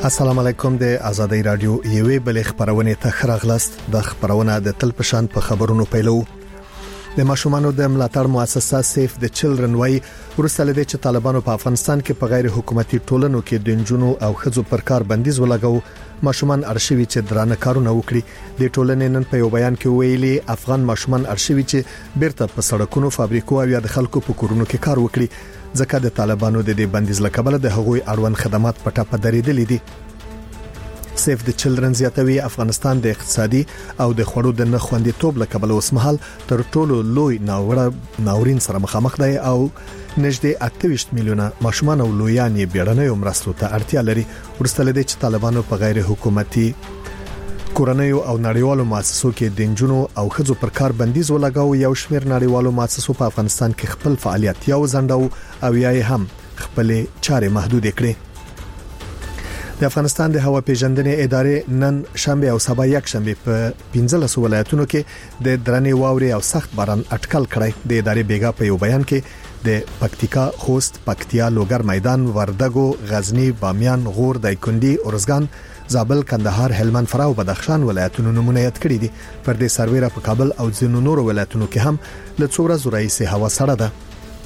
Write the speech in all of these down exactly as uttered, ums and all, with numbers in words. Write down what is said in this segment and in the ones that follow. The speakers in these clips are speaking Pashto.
السلام علیکم د آزادۍ رادیو یوې بل خبرونه ته خراغلاست د خبرونه د تل پشان په خبرونو پیلو د ماشومانو د ملاتړ مؤسسه سیف د چلډرن وای ورسره د چې طالبانو په افغانستان کې په غیر حکومتي ټولنو کې د جنونو او خځو پر کار بندیز ولګاو ماشومان ارشیوي چې درانه کارونه وکړي د ټولنې نن په یو بیان کې ویلي افغان ماشومان ارشیوي چې بیرته په سړکونو فابریکو او یا د خلکو په کورونو کې کار وکړي ځکه د طالبانو د دې بندیز لکبل د هغوی اړوند خدمات په ټاپه درېدلې دي سیف د چلډرن زیاتوي افغانستان د اقتصادي او د خوړو د نخوندیتوب لکبل اوسمحل تر ټولو لوی ناوړه ناورین سره مخامخ دی او نږدې اته ویشت میلیونه ماشومان او لویان یې بیړنۍ مرستو ته اړتیا لري ورسته لدی چې طالبانو په غیر حکومتي کورنیو او نړیوالو مؤسسو کې د جنونو او خځو پر کار بندیز ولګاو یو شمېر نړیوالو مؤسسو په افغانستان کې خپل فعالیت یو ځنداو او یې هم خپل چارې محدود کړې د افغانستان د هوا پیژندنې ادارې نن شنبه او سبا یک شنبه په پنځلس ولایتونو کې د درنې واوري او سخت باران اټکل کړی د ادارې بیګا په یو بیان کې د پکتیکا خوست پکتیا لوګر میدان وردګو غزنی بامیان غور دایکندي اورزګان زابل کندهار هلمند فراه او بدخشان ولایتونو نمونه یاد کړی دي پر دې سرویره په کابل او ځینو نورو ولایتونو کې هم له څو ورځې راهیسې هوا سړه ده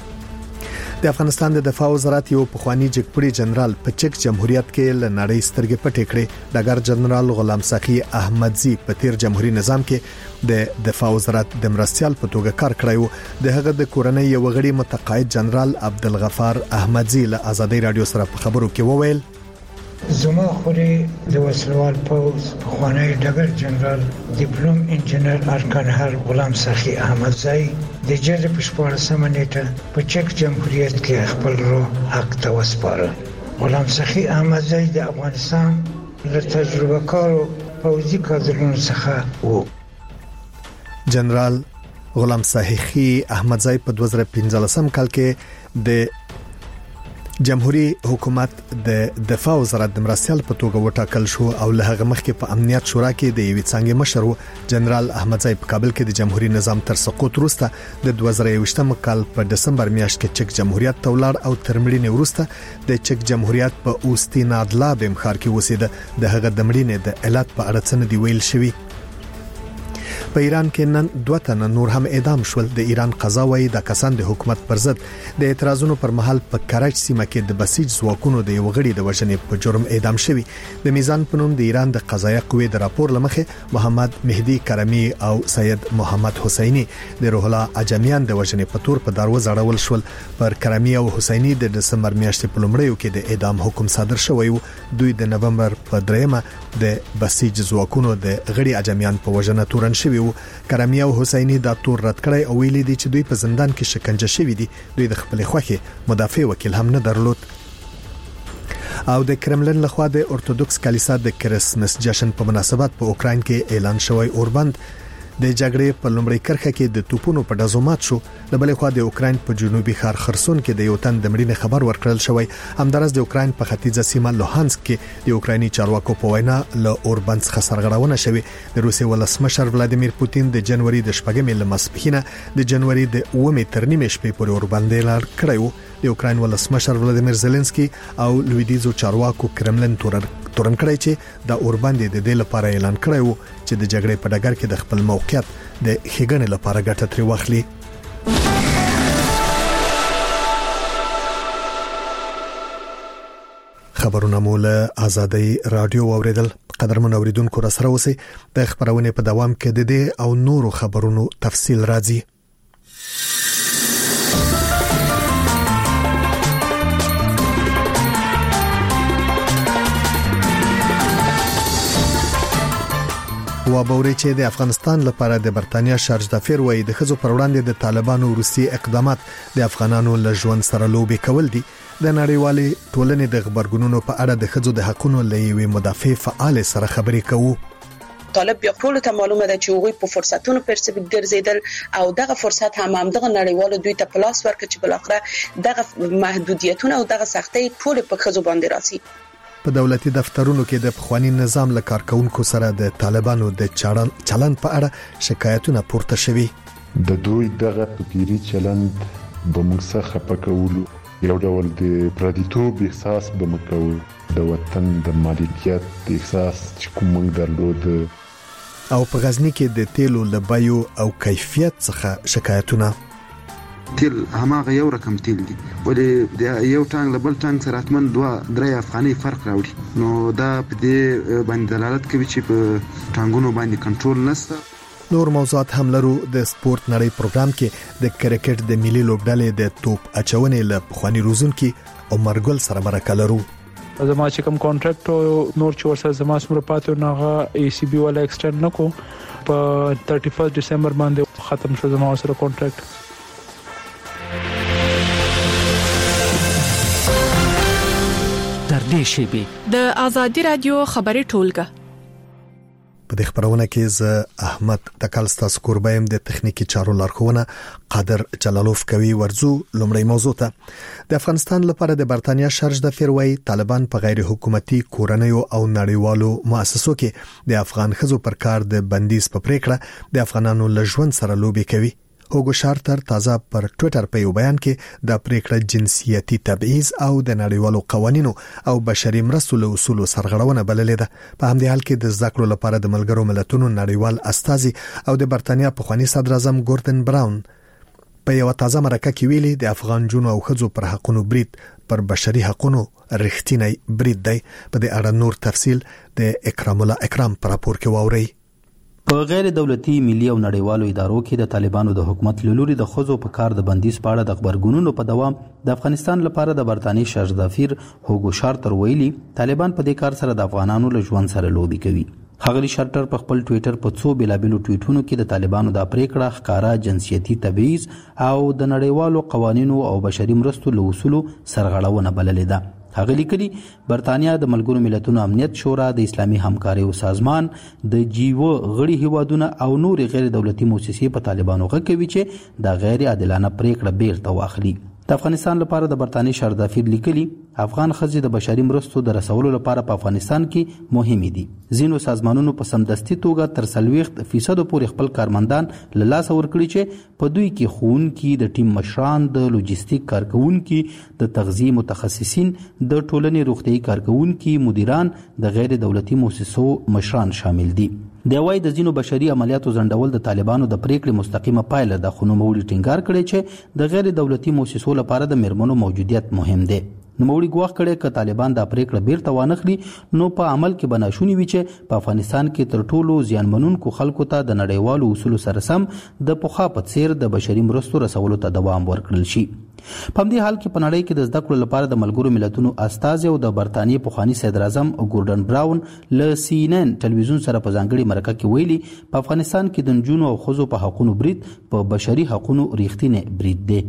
د افغانستان د دفاع وزارت یو پخوانی جګپړي جنرال په چک جمهوریت کې ل نړۍ سترګې پټې کړې ډګر جنرال غلام سخی احمدزي په تیر جمهوریت نظام کې د دفاع وزارت د مرستيال په توګه کار کړی د هغه د کورنۍ یو غړي متقاعد جنرال عبدالغفار احمدزي له آزادۍ رادیو سره په خبرو کې وویل زما خوري د وسلوال پوز پخوانی ډګر جنرال ډیپلوم انجنیر ارکان غلام سخی احمدزي د جره په شپږمه نیټه په چک جمهوریت کې خپل روح حق ته وسپاره غلام سخی احمدزي د افغانستان له تجربه کارو پوځي کادرونو څخه وو جنرال غلام سخی احمدزي په دوه زره پنځلسم کال کې د جمهوریت حکومت د دفاع وزارت د مرستيال په توګه وټاکل شو او له هغه مخکې په امنیت شورا کې د یوې څنګه مشر وو جنرال احمدزي په کابل کې د جمهوریت نظام تر سقوط وروسته د دوه زره یوویشتم کال په دسمبر میاشت کې چک جمهوریت تولار او ترمړینې وروسته د چک جمهوریت په اوستینادلا بیم خار کې وسیده د هغه د مړینې د علت په اړه څه دی ویل شوی په ایران کې نن دوه تنه نور هم اعدام شول د ایران قضا وايي د کسان د حکومت پر ضد د اعتراضونو پر مهال په کراچ سیمه کې د بسیج ځواکونو د یو غړي د وژنې په جرم اعدام شوی د میزان پنوم د ایران د قضایه قوې د راپور لمخه محمد مهدی کرمی او سید محمد حسینی د روح الله اجمیان د وژنې په تور په دروازه اړول شول پر کرمی او حسینی د دسمبر میاشتې په لومړیو کې د اعدام حکم صادر شوی دوی د نومبر په دریمه د بسیج ځواکونو د غړي اجمیان په وژنه تورن شوی کرمی او حسینی دا تور رد کړی او ویلي دي چې دوی په زندان کې شکنجه شوی دي دوی د خپل خوخه مدافع وکیل هم نه درلود او د کرملن لخوا د اورتودوکس کلیسا د کریسمس جشن په مناسبت په اوکرين کې اعلان شوی اوربند د جګړې په لومړۍ کرخه کې د توپونو په ډزو مات شو د بلې خوا د اوکرين په جنوبي ښار خرسون کې د یو تن د مړینې خبر ورکړل شوی همدارس د اوکرين په ختیځه سیمه لوهانسک کې د اوکرایني چارواکو په وینا له اوربند څخه سرغړونه شوی د روسي ولسمشر ولادیمیر پوتین د جنوري د شپږمې لمسپخینه د جنوري د اومې تر نیمې شپې پورې اوربند اعلان کړی د اوکراین ولسمشر ولادیمیر زيلنسکي او لویدیزو چارواکو کرملن تورن تورن کړی چې د اوربند د دې لپاره اعلان کړی وو چې د جګړې په ډګر کې د خپل موقعیت د ښېګڼې لپاره ګټه ترې واخلي خبرونه مول آزادۍ رادیو اوریدل قدرمن اوریدونکو را سره اوسئ د خبرونه په دوام کې د دې او نورو خبرونو تفصیل راځي و باوري چې د افغانستان لپاره د برتانیا شارج دافیر وایي د خزو پر وړاندې د طالبانو روسي اقدامات د افغانانو له ژوند سره لوبي کول دي د نړیوالي ټولنې د خبرګونونو په اړه د خزو د حقوقو لوي مدافع فعال سره خبرې کوي طالب بیا ټول ته معلومه ده چې هغه په فرصتونو پرسه ګرځیدل او دغه فرصت هم هم دغه نړیوالو دوی ته پلاس ورکړي چې بل اخره دغه محدودیتونه او دغه سختۍ ټول په خزو باندې راسي په دولتي دفترونو کې د پخوانی نظام له کارکونکو سره د طالبانو د چلن چلن په اړه شکایتونه پورته شوي د دوی دغه فکری چلند به موږ څخه پکولو یو ډول د پردیتوب احساس به مکو، د وطن د مالکیت احساس چې کوم درلود. او په غزنی کې د تیلو لبایو او کیفیت څخه شکایتونه. تیل هماغه یو رقم تیل دي، ولې د یو ټانک لبل ټانک سره اتمن دوه درې افغاني فرق راوړي. نو دا په دې باندې دلالت کوي چې په ټانګونو باندې کنټرول نشته. نور موضوعات هم لرو. د سپورت نړۍ پروګرام کې د کرکټ د ملي لوبډلې د توپ اچونې له خواني روزونکي عمر ګل سره مرکه لرو. زما چې کوم کانټراکټ او نور چې ورسره زما سره پاتې ناغه ای سی بي ولا ایکسټند نکو په thirty first ډیسمبر باندې ختم شو زما سره کانټراکټ. تر دې شیبې د ازادي رادیو خبري ټولګه په دې خبرونه کې ز احمد تکلستاس کوربایم د تخنیکی چارو لارښوونه قادر جلالوف کوي. ورزو لومړی موضوع ته. د افغانستان لپاره د برتانیا شرج د فیروي طالبان په غیر حکومتي کورنیو او نړیوالو مؤسسو کې د افغان خزو پر کار د بندیز په پریکړه د افغانانو لژوند سره لوبي کوي. هوګو شارتر تازه پر ټوئیټر په یو بیان کې د پریکړه جنسیتي تبعیض او د نړیوالو قوانینو او بشري مرستو له اصولو سرغړونه بللې ده. په همدې حال کې د ذکر لپاره د ملګرو ملتونو نړیوال استازي او د برتانیا پخوانی صدر اعظم ګوردن براون په یو تازه مرکه کې ویلي د افغان جنو او خزو پر حقونو برید پر بشري حقونو رښتینی برید دی. په دې اړه نور تفصیل د اکرام الله اکرام پر راپور کې واوري. په غیر دولتي ملي او نړیوالو ادارو کې د طالبانو د حکومت لوري د خزو په کار د بندیز په اړه د خبرګونونو په دوام د افغانستان لپاره د برتانی شرج دافیر هوګو شارتر ویلي طالبان په دې کار سره د افغانانو له ژوند سره لوبي کوي. هغه شارتر په خپل ټوئیټر په څو بلابلو ټویټونو کې د طالبانو د پریکړه ښکارا جنسیتي تبعیض او د نړیوالو قوانینو او بشري مرستو له اصولو سرغړونه بللې ده. هغه لیکلي برتانیا د ملګرو ملتونو امنیت شورا د اسلامي همکارۍ سازمان د جیو غړي هیوادونه او نور غیر دولتي مؤسسې په طالبانو غږ کوي چې د غیر عادلانه پریکړه بیرته واخلي. د افغانستان لپاره د برتانی شرج دافیر لیکلي افغان خزې د بشري مرستو د رسولو لپاره په افغانستان کې مهمې دي. ځینو سازمانونو په سمدستي توګه تر څلوېښت فیصد پورې خپل کارمندان له لاسه ورکړي چې په دوی کې ښوونکي، د ټیم مشران، د لوجستیک کارکونکي، د تغذیې متخصصین، د ټولنې روغتیايي کارکونکي، مدیران، د غیر دولتي مؤسسو مشران شامل دي. د وای د ځینو بشري عملیاتو ځنډول د طالبانو د پریکړې مستقیمه پایله ده، خو نوموړي ټینګار کړی چې د غیر دولتي مؤسسو لپاره د میرمنو موجودیت مهم دی. نوموړي ګواښ کړی چې طالبان د پریکړه بیرته وانخلي نو په عمل کې به ناشونې وي چې په افغانستان کې تر ټولو زیانمنونکو خلکو ته د نړیوالو اصولو سره سم د پخوا په څیر د بشري مرستو رسولو ته دوام ورکړل شي. په همدې حال کې په نړۍ کې د زده کړو لپاره د ملګرو ملتونو استازي او د برتانیې پخوانی صدر اعظم ګوردن براون له سی ان ان ټلویزیون سره په ځانګړي مرکه کې ویلي په افغانستان کې د نجونو او ښځو په حقونو برید په بشري حقونو ریښتینی برید دی.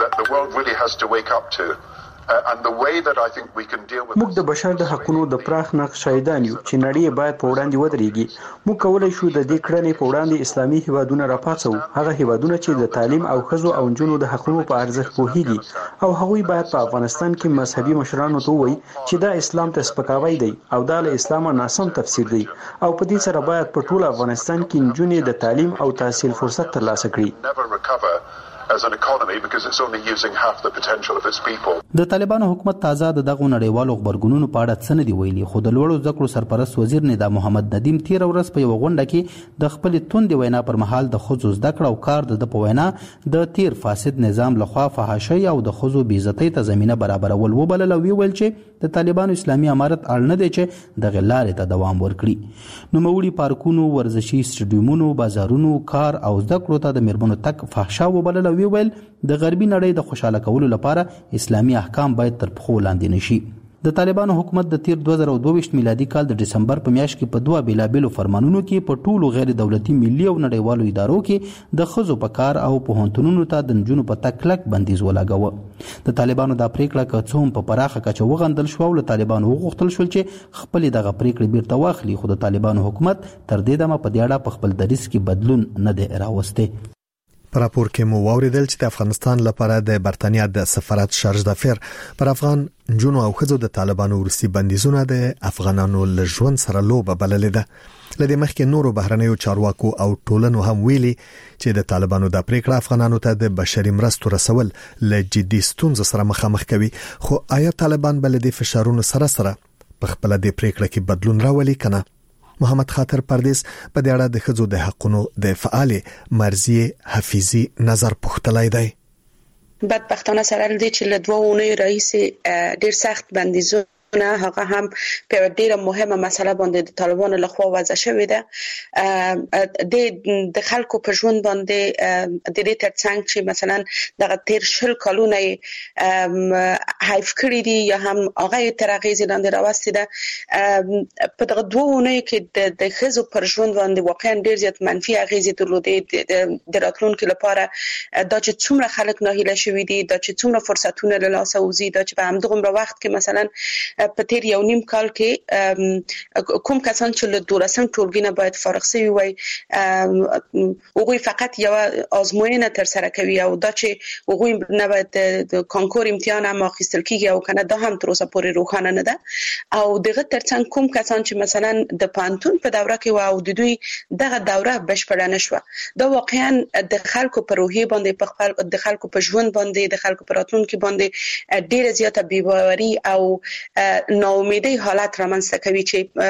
موږ د بشر د حقونو د پراخ نقش شاهدان یو چې نړۍ باید په وړاندې ودرېږي. موږ کولای شو د دې کړنې په وړاندې اسلامي هیوادونه راپاڅو، هغه هیوادونه چې د تعلیم او ښځو او نجونو د حقونو په ارزښت پوهیږي، او هغوی باید په افغانستان کې مذهبي مشرانو ته ووایي چې دا اسلام ته سپکاوی دی او دا له اسلامه ناسم تفسیر دی، او په دې سره باید په ټول افغانستان کې نجونې د تعلیم او تحصیل فرصت ترلاسه کړي. as an economy because it's only using half the potential of its people. د طالبانو حکومت تازه د دغه نړیوالو خبرګونونو په اړه څه نه دی ویلي، خو د لوړو ذکر سرپرست وزیر ندا محمد ندیم تیر ورځ په یو غونډه کې د خپل توند وینا پر مهال د خزو زده کړه او کار د په وینا د تیر فاسد نظام لخوا فحاشۍ او د خزو بې عزتۍ ته زمينه برابرول وبلل او ویل چې د طالبانو اسلامي امارت اړ نه دی چې د غلارې ته دوام ورکړي. نو موړي پارکونو، ورزشي سټډیومونو، بازارونو، کار او زده کړو ته د میرمنو تک فحشا وبلل او ویل د غربي نړۍ د خوشاله کولو لپاره اسلامي احکام باید تر پښو لاندې نشي. د طالبانو حکومت د تیر دوه زره دوه ویشت میلادي کال د ډسمبر په میاشت کې په دوه بیلابیلو فرمانونو کې په ټولو غیر دولتي ملي او نړیوالو ادارو کې د ښځو په کار او پوهنتونونو ته د نجونو په تګ کلک بندیز ولګاوه. د طالبانو دا پریکړه که څه هم په پراخه کچه وغندل شوه او له طالبانو وغوښتل شول چې خپلې دغه پریکړې بیرته واخلي، خو د طالبانو حکومت تر دې دمه په دې اړه په خپل دریځ کې بدلون نه دی راوستی. پر راپور کې مو واوریدل چې د افغانستان لپاره د برتانیا د سفارت شارج دافیر پر افغان جنو او خزو د طالبانو ورسي بندیزونه د افغانانو له ژوند سره لوبه بللې ده. لدې مخکې نورو بهرنیو چارواکو او ټولنو هم ویلي چې د طالبانو د پریکړه افغانانو ته د بشري مرستو رسول له جدي ستونزو سره مخامخ کوي. خو آیا طالبان بل د فشارونو سره سره په خپل د پریکړه کې بدلون راولي کنه؟ محمد خاطر پردیس په دې اړه د خزو د حقونو د فعال مرزیه حفیظي نظر پوښتلای دی. بدبختانه سره دې چې له دوه اونۍ رئیس ډیر سخت بندیزونه هغه هم په ډیره مهمه مسله باندې د طالبانو لخوا وضع شوې ده. د د خلکو په ژوند باندې د دې ترڅنګ چې مثلا د تیر شل کلونه حیف کړی دي یا هم هغه ترغیز لاندې راوستي ده. په دغه دوه اونۍ کې د خزو پر ژوند باندې واقعا ډیر زیات منفي اغیزې درلودې. د راتلونکو لپاره دا چې څومره خلک ناهیله شوي دي، دا چې څومره فرصتونه له لاسه وځي، دا چې په همدغه وخت کې مثلا په تیر یو نیم کال کې کوم کسان چې له دولسم ټولګي نه باید فارغ شوي وي هغوی فقط یو آزموینه تر سره کوي او دا چې هغوی نه باید د کانکور امتحان هم اخیستل کیږي او کنه دا هم تر اوسه پورې روښانه نه ده. او دغه ترڅنګ کوم کسان چې مثلا د پانتون په دوره کې و او د دوی دغه دوره بشپړه نشوه، دا واقعا د خلکو په روحي باندې په خپل د خلکو په ژوند باندې د خلکو په راتلونکي باندې ډیره زیاته بی‌باوري او ناامیدی حالت رامنځته کوي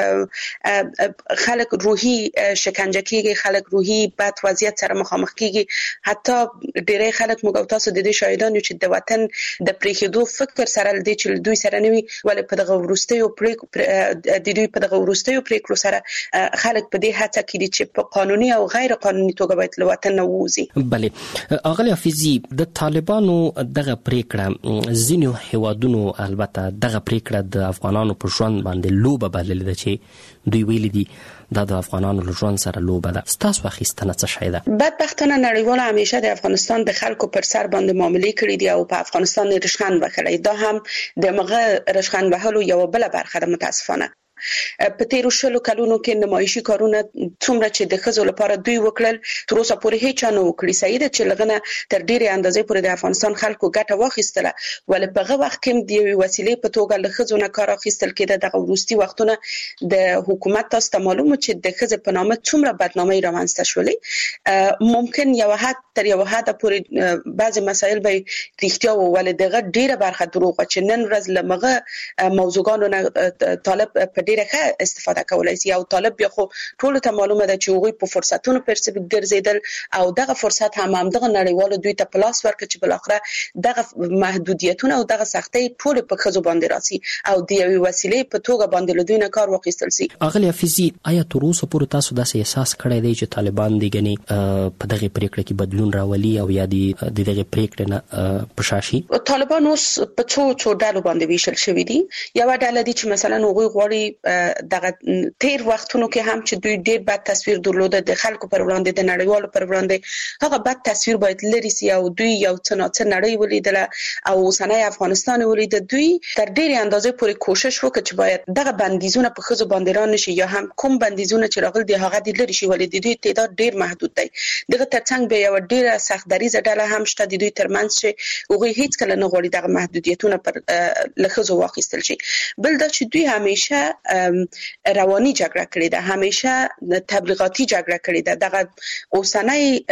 چې خلک روحي شکنجه کیږي، خلک روحي بد وضعیت سره مخامخ کیږي. حتی ډیری خلک موږ تاسو د دې شاهدان یو چې د وطن د پریښودو فکر سره لدی چې دوی سره نوي ولې په دغه ورستیو پریکړو د دوی په دغه ورستیو پریکړو سره خلک په دې هڅه کوي چې په قانوني او غیر قانوني توګه باید له وطن نه ووزي. بله اغلی حفیظي، د طالبانو دغه پریکړه ځینو هیوادونو البته دغه پریکړه د افغانانو په ژوند باندې لوبه بللې ده چې دوی ویلي دي دا د افغانانو له ژوند سره لوبه ده. ستاسو اخیستنه څه شی ده؟ بدبختانه نړیوال همیشه د افغانستان د خلکو پر سر باندې معاملې کړې دي او په افغانستان رشخند وکړي. دا هم د مغه رشخند وهلو یو بل برخه ده. متاسفانه په تیرو شلو کلونو کې نمایشي کارونه څومره چې د خزو لپاره دوی وکړل تر اوسه پورې هیڅ نه وکړي. سیده چې لغنه تر ډیره اندازې پورې د افغانستان خلکو ګټه واخیستله، ولې په هغه وخت کې د یوې وسیلې په توګه له خزو نه کار اخیستل کېده. دغه وروستي وختونه د حکومت تاسو ته معلومه چې د خزو په نامه څومره بدنامي رامنځته شولې. ممکن یو حد تر یو حد پورې بعضی مسایل به رښتیا و، ولې دغه ډیره برخه دروغ چې نن ورځ لمغه موضوعګانو نه طالب په ډیره ښه استفاده کولای شي. او طالب بیا خو ټول ته معلومه ده چې هغوی په فرصتونو پرسې ګرځیدل او دغه فرصت هم همدغه نړیوالو دوی ته پلاس ورکړ چې بل اخره دغه محدودیتونه او دغه سختۍ ټول په خزو باندې راسي او د یوې وسیلې په توګه باندې له دوی نه کار واخیستل شي. اغلی حفیظي، آیا تر اوسه پورې تاسو داسې احساس کړی دی چې طالبان دی غني په دغه پریکړه کې بدلون راولي او یا د دغه پریکړه نه پشاشي؟ طالبان اوس په څو څو ډلو باندې ویشل شوی دي. یو ډله دي چې مثلا هغوی غواړي دغه تیر وختونو کې هم چې دوی ډیر بد تصویر درلوده د خلکو پر وړاندې، د نړیوالو پر وړاندې، هغه بد تصویر باید لري سي او دوی یو څه نه څه نړۍ ولیدله او اوسنۍ افغانستان ولید. دوی تر ډیره اندازې پورې کوشش وکړ چې باید دغه بندیزونه په خزو باندې را نشي یا هم کوم بندیزونه چې راغلي دي هغه د لري شي، ولې د دوی تعداد ډیر محدود دی. دغه ترڅنګ به یو ډیره سخت دریزه ډله هم شته د دوی ترمنځ چې هغه هیڅ کله نه غواړي دغه محدودیتونه پر لخصو واخیستل شي. بل دا چې دوی همیشه رواني جګړه کړې ده، همیشه تبلیغاتي جګړه کړې ده. دغه اوسنۍ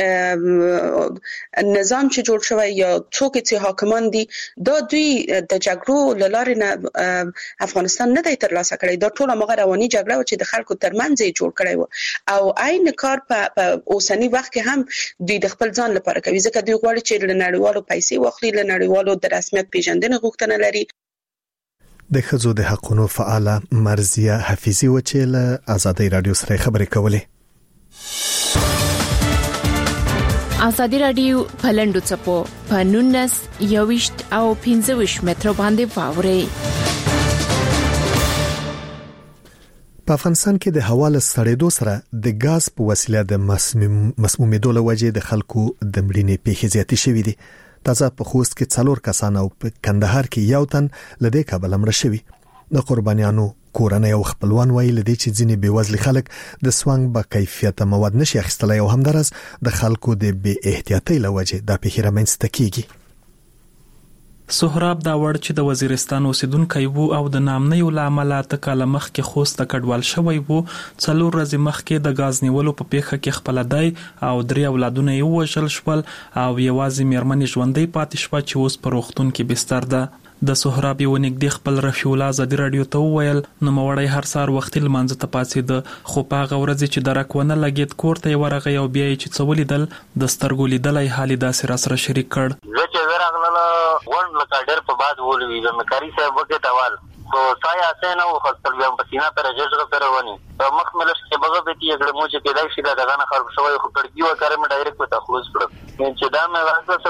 نظام چې جوړ شوی یا څوک چې حاکمان دي دا دوی د جګړو لاره نه افغانستان نه دی ترلاسه کړی. دا ټول هغه رواني جګړه و چې د خلکو ترمنځ یې جوړ کړی و او عین کار په اوسنی وخت کې هم دوی د خپل ځان لپاره کوي، ځکه دوی غواړي چې له نړیوالو پیسې واخلي، له نړیوالو د رسمیت پیژندنې غوښتنه لري. د خزو د حقونو فعاله مرزیه حفیظي و چې له آزادۍ رادیو سره خبرې کولې. آزادۍ رادیو پلندو چپو پنونس یوشت او پنځوش متر باندې واوري. په افغانستان کې د هوا له سړېدو سره د غاز په وسیله د مسمومیدو له وجې د خلکو د مړینې پیښې زیاتې شوې دي. تازه په خوست کې څلور کسان او په کندهار کې یو تن له دې کبله مړ شوي. د قربانیانو کورنۍ او خپلوان ویل دي چې ځینې بیوزلي خلک د سوانګ با کیفیت مواد نشي اخیستلای او همدارس د خلکو د بې احتیاطۍ لوجه د پیښې رامنځته کیږي. سهراب دا وړ چې د وزیرستان اوسیدونکو وو او د نامنیو لامل ته کله مخ کې خوسته کډوال شوی وو. څلور ورځې مخکې د غاز نیولو په پیښه کې خپل دای او درې اولادونه یې وژل شول او یوازې میرمنې ژوندۍ پاتې شوه چې اوس په روغتون کې بستر ده. د سهراب یو نږدې خپل رفیع الله ازادي رادیو ته وویل نو موړی هر سار وختي لمانځه ته پاتې خو په هغه ورځ چې درک ونه لګید کور ته ورغی او بیا چې څولې دل د سترګو لیدلای حالي داسې را سره شریک کړ. زه چې ورغله ون لکه ډېر په باد ولوي د مکاری صاحب وکړه توال تو سایه اسنه او خپل بیا په سینا پر جوړ کړو په مخ ملش کې بغه به کې اګړه مو چې پیدا شي دا دغه خراب شوی خو کړګي وکړم مې ډایرکټ په تخلص کړم چې دا مې راځه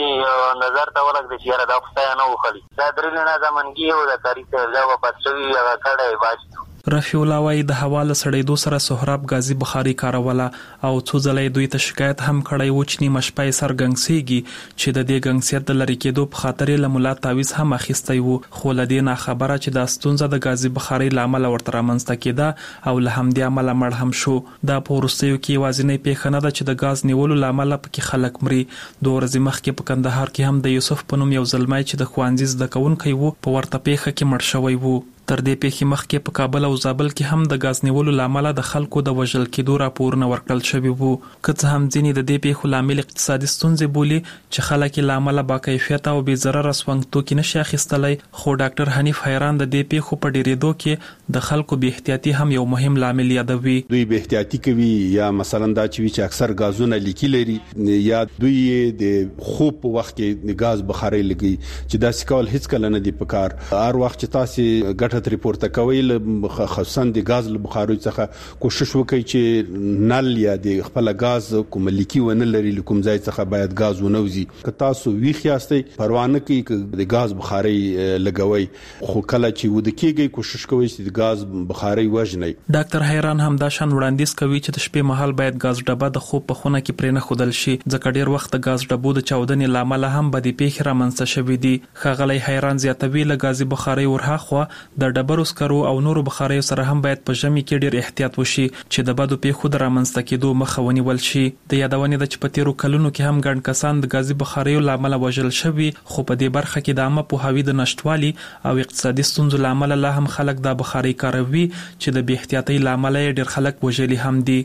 سره نظر ته ولګ د چیرې دا خدای نه وخلی دا درې نه زمونږی او د تاریخ له وپاتوي هغه کړه باج. رفیع الله وايي د حواله سړېدو سره سهراب غازی بخاری کاروله او څو ځلې دوی ته شکایت هم کړی و چې نیمه شپه سر ګنګسيږي چې د دې ګنګسیت د لری کېدو په خاطر له مولا تعویز هم اخیستی وو خو لدې نه خبره چې د استونزه د غازی بخاری لامل ورته رامنځته کېده او له همدې عمل مړ هم شو. دا په ورستیو کې وازنې پیښه نه ده چې د غاز نیولو لامل پکې خلک مري. دوه ورځې مخکې په کندهار کې هم د یوسف په نوم یو زلمای چې د خوانځي زده کوونکی وو په ورته پیښه کې مړ شوی وو. تر دې پیښې مخکې په کابل او زابل کې هم د غاز نیولو لامل د خلکو د وژل کېدو راپورونه ورکړل شوی وو. که څه هم ځینې د دې پیښو لامل اقتصادي ستونزې بولي چې خلک یې لامل با کیفیت او بې ضرر سوانګ توکي نشي اخیستلای خو ډاکټر حنیف حیران د دې پیښو په ډیریدو کې د خلکو بې احتیاطي هم یو مهم لامل یادوي. دوی بې احتیاطي کوي یا مثلا دا چې اکثر غازونه لیکي لري یا دوی د خوب په وخت کې غاز بخاري لګي چې دا سکول هیڅ کله نه دی پکار. هر وخت چې تاسو ګټه ریپورت کوي خصوصا د غاز له بخاري څخه کوشش وکړي چې نل یا د خپل غاز کوم لیکي ونه لري کوم ځای څخه باید غاز ونوزي. که تاسو وی خیاستي پروانه کې د غاز بخاري لګوي خو کله چې ود کېږي کوشش کوي چې د غاز بخاري وژني. ډاکټر حیران هم دا شان وړاندیز کوي چې د شپې مهال باید غاز ډبه د خوب په خونه کې پرې نه خودل شي ځکه ډیر وخت د غاز ډبو د چاودنې لامل هم بدی پیښ رامنځته شوې دي. خغلی حیران زیاتوي له غازي بخاري ورهاخوا د ډبرو سکرو او نورو بخاریو سره هم باید په ژمي کې ډیر احتیاط وشي چې د بدو پیښو د رامنځته کېدو مخه ونیول شي. د یادونې د چپتیرو کلونو کې هم ګڼ کسان د غازي بخاریو لامل وژل شوي خو په دې برخه کې د عامه پوهاوي د نشټوالي او اقتصادي ستونزو لامل لا هم خلک د بخاري کاروي چې د بې احتیاطۍ لامل ډیر خلک وژلي هم دي.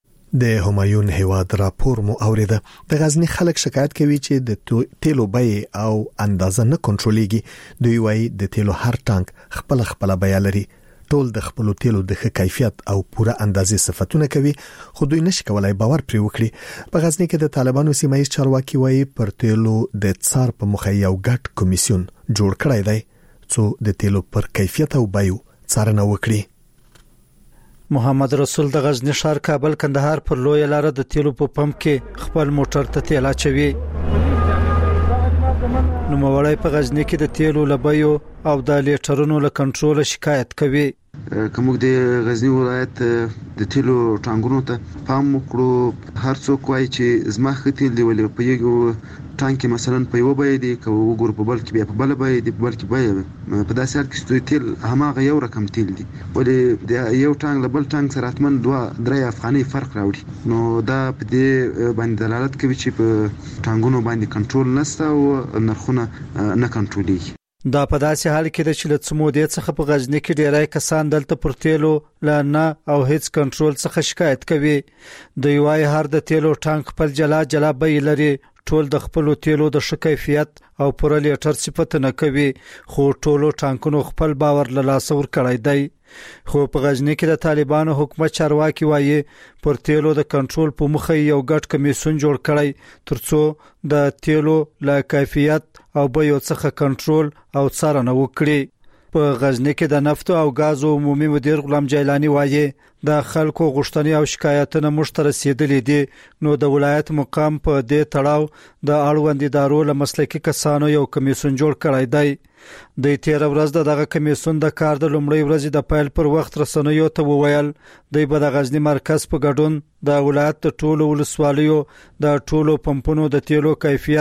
د همایون هیواد راپور مو اوریده. د غزنی خلک شکایت کوي چې د تیلو بیه او اندازه نه کنټرولېږي. دوی وايي د تیلو هر ټانک خپل خپل بیه لري. ټول د خپل تیلو د ښه کیفیت او پوره اندازې صفتونه کوي خو دوی نشي کولای باور پرې وکړي. په غزنی کې د طالبانو سیمایي چارواکي وايي پر تیلو د څار په مخه یو ګډ کمیسیون جوړ کړی دی چې د تیلو پر کیفیت او بیو څارنه وکړي. محمد رسول د غزنی ښار کابل کندهار پر لوی لار د تیلو په پمپ کې خپل موټر ته تیل اچوي. نو مولای په غزنی کې د تیلو لبیو او د لیټرونو له کنټرول شکایت کوي. کومګ د غزنی ولایت د تیلو ټانګونو ته پام وکړو. هر څوک وایي چې زما ختیل دی ولې په یو ټانک مثلا په یو بای دی که وګور په بل کې بیا په بل بای دی په بل کې بای په داسې حال کې تیل هماغه یو رقم تیل دی ولې د یو ټانک له بل ټانک سره اتمن دوه درې افغاني فرق راوړي. نو دا په دې باندې دلالت کوي چې په ټانګونو باندې کنټرول نشته او نرخونه نه کنټرولېږي. دا په داسې حال کې چې له څمودې څخه په غزنی کې ډیری کسان دلته پر تیلو لا نه او هیڅ کنټرول څخه شکایت کوي. دوی وايي هر د تیلو ټانک خپل جلا جلا بیه لري. ټول د خپل تیلو د ښه کیفیت او پر لیټر صفت نه کوي خو ټولو ټانکونو خپل باور له لاس ور کړی دی. خو په غزنی کې د طالبانو حکومت چارواکي وايي پر تیلو د کنټرول په مخه یو ګډ کمیسیون جوړ کړی ترڅو د تیلو له کیفیت او بیو څخه کنټرول او څارنه وکړي. په غزنی کې د نفت او غاز عمومي مدیر غلام جیلانی وايي د خلکو غوښتنې او شکایتونه مشترک رسیدلې دي نو د ولایت مقام په دې تړاو د اړوند ادارو له مسلکي کسانو یو کمیسیون جوړ کړی دی. د تیر ورځ دغه کمیسیون د کار د لومړۍ ورځې د پیل پر وخت رسنیو ته وویل د په غزنی مرکز په ګډون د ولایت د ټولو ولسوالیو د ټولو پمپونو د تیلو کیفیت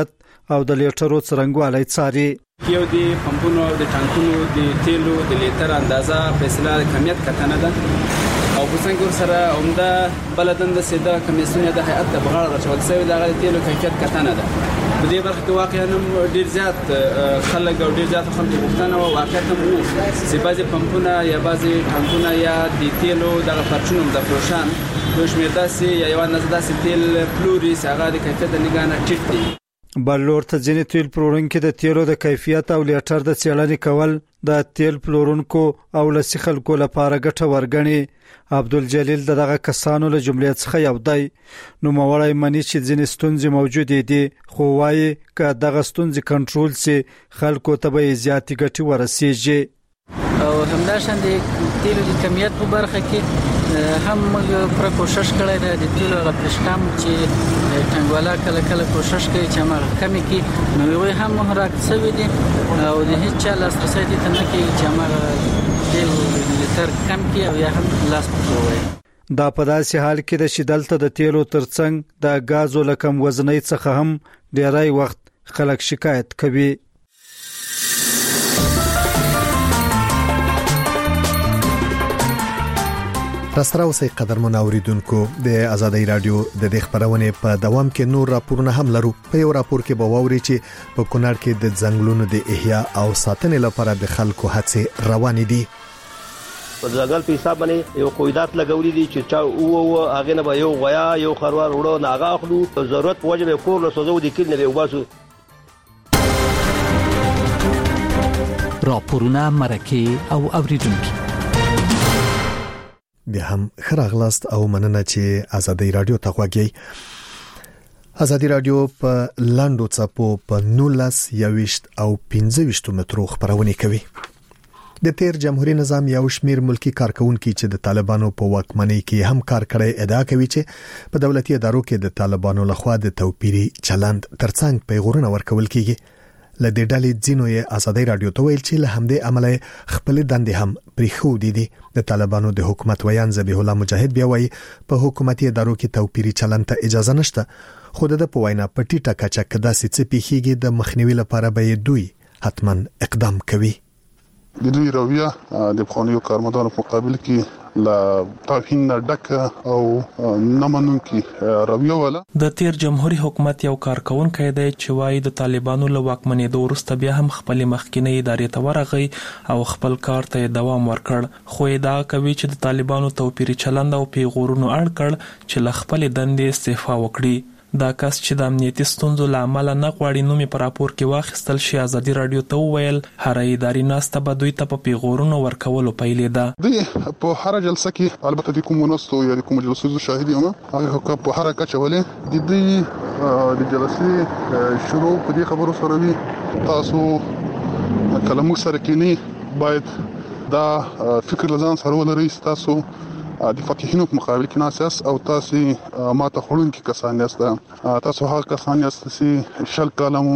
او د لیټرو څرنګوالي څاري. یو دی پمپونو او د ټانکونو د تیلو د لیټر اندازه فیصله کمیت کتنه ده او په څنګه سره عمده بلدن د سیده کمیسیون د هیئت د بغاړه راځول سوی د تیلو کیفیت کتنه ده. په دې برخه کې واقعا ډیر زیات خلک او ډیر زیات خلک غوښتنه او واقعا هم وو چې بعضي پمپونه یا بعضي ټانکونه یا د تیلو د پرچونو د فروشان د شمیر داسې یا یو نه داسې تیل پلوري چې هغه د کیفیت د نگاه ټیټ دی. بلور ته ځینې تیل پلورونکو د تیلو د کیفیت او لیټر د څېړنې کول د تیل پلورونکو او لسی خلکو لپاره ګټه ورګني. عبدالجلیل دغه کسانو له جملې څخه یو دی. نو موړی منی چې ځینې ستونزې موجود دي خو وايي ک دغه ستونزې کنټرول سي خلکو ته به زیاتې ګټه ورسیږي. او همداشان د تیلو د کمیت په برخه کې هم پر کوشش کړی دی د تیلو غپلشکام چې ټنګوالا کله کله کوشش کوي چې هغه کمی کې نو وي هم مهرک سوي دي او د هیڅ چا لاسرسي دي ته نه کوي چې هغه تیل لیټر کم کې او یا هم لاس پکوي. دا په داسې حال کې د شیدلته د تیلو ترڅنګ د غازو لکم وزنۍ څخه هم ډیری وخت خلک شکایت کوي. راستراو سي قدرمن اوریدونکو د ازادي رادیو د دې خبرونه په دوام کې نور راپورونه هم لرو. په یو راپور کې به ووري چې په کونړ کې د ځنګلونو د احیا او ساتنې لپاره د خلکو هڅې روان دي. په ځنګل په حساب باندې یو قواعد لګولې دي چې چا او او هغه نه به یو غیا یو خروار وړو نه هغه اخلو ضرورت وجب کور له سوزو دي کله نه وباسو. راپورونه مرکه او اوریدونکو بیا هم خراغلاست او مننه چې ازادي رادیو ته غوږی. ازادي رادیو په لاندو چاپو په نولس یويشت او پنځه ویشت مترو خبرونه کوي. د تیر جمهوریت نظام یو شمیر ملکی کارکونکو چې د طالبانو په واکمنۍ کې هم کار کړی ادعا کوي چې په دولتي ادارو کې د طالبانو لخوا د توپیری چلند ترڅنګ پیغورونه ورکول کیږي. لدې ډلې ځینو یې ازادي رادیو ته ویل چې له همدې عمله خپل دندې هم پریخو دي دي. د طالبانو د حکومت ویان ذبیح الله مجاهد بیا وایي په حکومتي ادارو کې توپیری چلند ته اجازه نشته. خو د په وینا پټی ټکاچه کدا سي څه پیخيږي د مخنیوي لپاره به دوی حتما اقدام کوي. د دوی رویه د قانوني کارمندانو په مقابل کې لا توهین ډک او نمنونکي رویه ولا د تیر جمهوریت حکومت یو کارکونکو دی چې وايي د طالبانو له واکمنۍ د ورسته بیا هم خپل مخکینی ادارې ته ورغی او خپل کار ته دوام ورکړ. خو دا کوي چې د طالبانو توپیری چلند او پیغورونو اړ کړ چې ل خپل دندې استعفا وکړي. دا کس چې د امنیتي ستونزو لامل نه غواړي نو می پر راپور کې واخیستل شي. ازادي رادیو ته ویل هر اداري ناسته به دوی ته په پیغورونو ورکولو پیلې ده. دوی په هر جلسه کې البته د کوم نوستو یا د کوم جلسو شاهد یم هغه په هر کچه ولې د دې د جلسې شروع په دې خبرو سره وي تاسو کلمو سره کې باید دا فکر لزان سره ولرئ تاسو د فاتحینو په مقابل کې ناساس او تاسو ماته خلون کې کسان یاست. تاسو هغه کسان یاست چې شل کلمو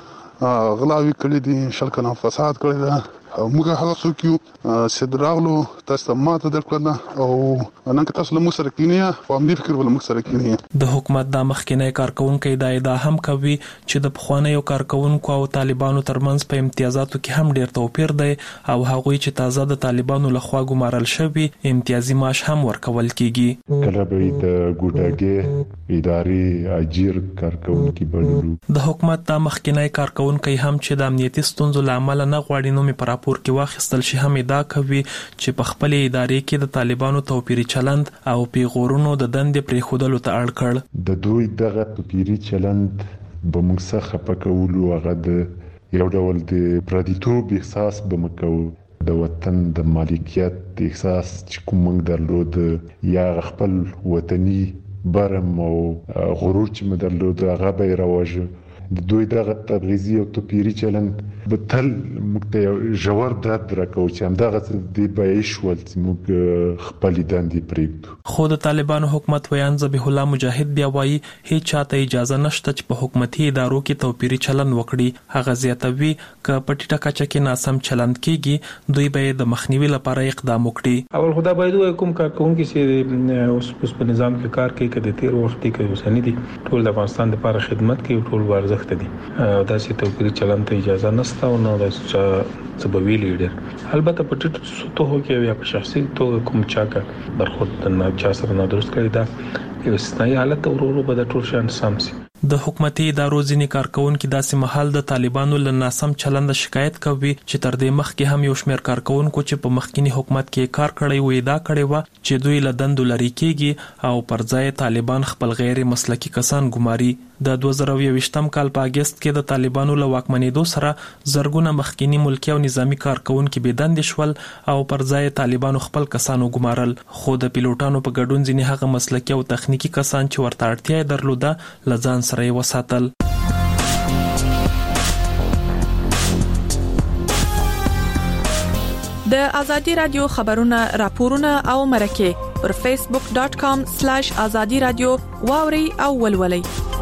غلاوي کړی دي شل کلم فساد کړی ده. موږ هغه څوک یو چې دراغلو تاسو ماته درکړه او نن تاسو له موږ سره کینیا او هم دې فکر ول موږ سره کینیا. د حکومت د مخکینی کارکونکو دا ادعا هم کوي چې د پخوانیو کارکونکو او طالبانو ترمنځ په امتیازاتو کې هم ډیر توپیر دی او هغوی چې تازه د طالبانو لخوا ګمارل شوی امتیازي معاش هم ورکول کیږي. کله به د ګوډاګي اداري اجیر کارکونکو بلرو د حکومت د مخکینی کارکونکو هم چې د امنیتي ستونزو لامل نه غواړي نو می پر راپور کې واخیستل شي هم ادعا کوي چې په خپل ادارې کې د طالبانو توپیری چلند او پیغورونو د دندې پریښودلو ته اړ کړ. د دوی دغه توپیری چلند به موږ څخه پکولو هغه د یو ډول د پردیتوب احساس به مکو د وطن د مالکیت احساس چې کوم درلود یا خپل وطني برم او غرور چې مدرلود هغه به راوځي. د دوی دغه تبعیضي او توپیری چلند به تل موږ ژور درد راکوي چې همدغه د بیش ول چې موږ خپل دندې پرېږدو. خو د طالبانو حکومت ویان ذبیح الله مجاهد بیا وایي هیڅ چاته اجازه نشته چې په حکومتي ادارو کې توپیری چلند وکړي. هغه زیاتوي ک پټی ټکاچه کې ناسم چلند کیږي دوی به د مخنیوي لپاره اقدام وکړي. اول خدا باید کوم کارکونکو چې اوس په نظام کې کار کوي کده تیر وخت کې اوسنی دي ټول د افغانستان لپاره خدمت کوي ټول ورزه خوځښت دي دا چې توپیر چلن ته اجازه نشته او نو د سبوي لیډر البته په ټیټ سطحو کې یا په شخصي توګه کوم چا کا برخورد نه چا سره نه درست کړی دا یو استثنایی حالت ورورو به د ټول شان سمسي د حکومتي ادارو ځینې کارکونکو داسې محل د طالبانو له ناسم چلند شکایت کوي چې تر دې مخکې هم یو شمېر کارکونکو چې په مخکینی حکومت کې کار کړی وي دا کړی و چې دوی له دندو لري کېږي او پر ځای طالبان خپل غیر مسلکي کسان ګماري. د دوه زره یوویشتم کال په اگست کې د طالبانو له واکمنېدو سره زرګونه مخکینی ملکی او نظامی کارکونکو به دند شول او پر ځای طالبانو خپل کسانو ګمارل. خو د پیلوټانو په ګډون ځینې هغه مسلکي او تخنیکی کسان چې ورته اړتیا درلوده لزان سره وساتل. د ازادي رادیو خبرونه راپورونه او مرکه پر فیسبوک ډاٹ کام سلیش ازادي رادیو واوري او ولولي.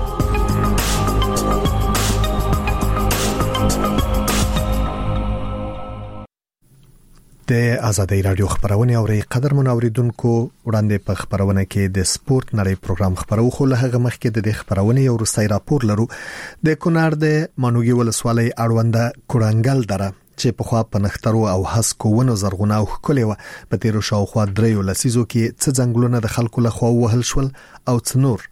د ازادي رادیو خبرونه اوري قدر منوریدونکو وړاندې په خبرونه کې د سپورت نړۍ پروګرام خبرو خو له هغه مخکې د خبرونه یو روسي راپور لرو. د کونړ د مانوګي ولسوالۍ اړونده کورنګل دره چې په خوا په نخترو او هسکو ونو زرغونه او خولې و په تیرو شاوخوا دریو لسیزو کې څه ځنګلونه د خلکو له خوا وهل شول او څ نور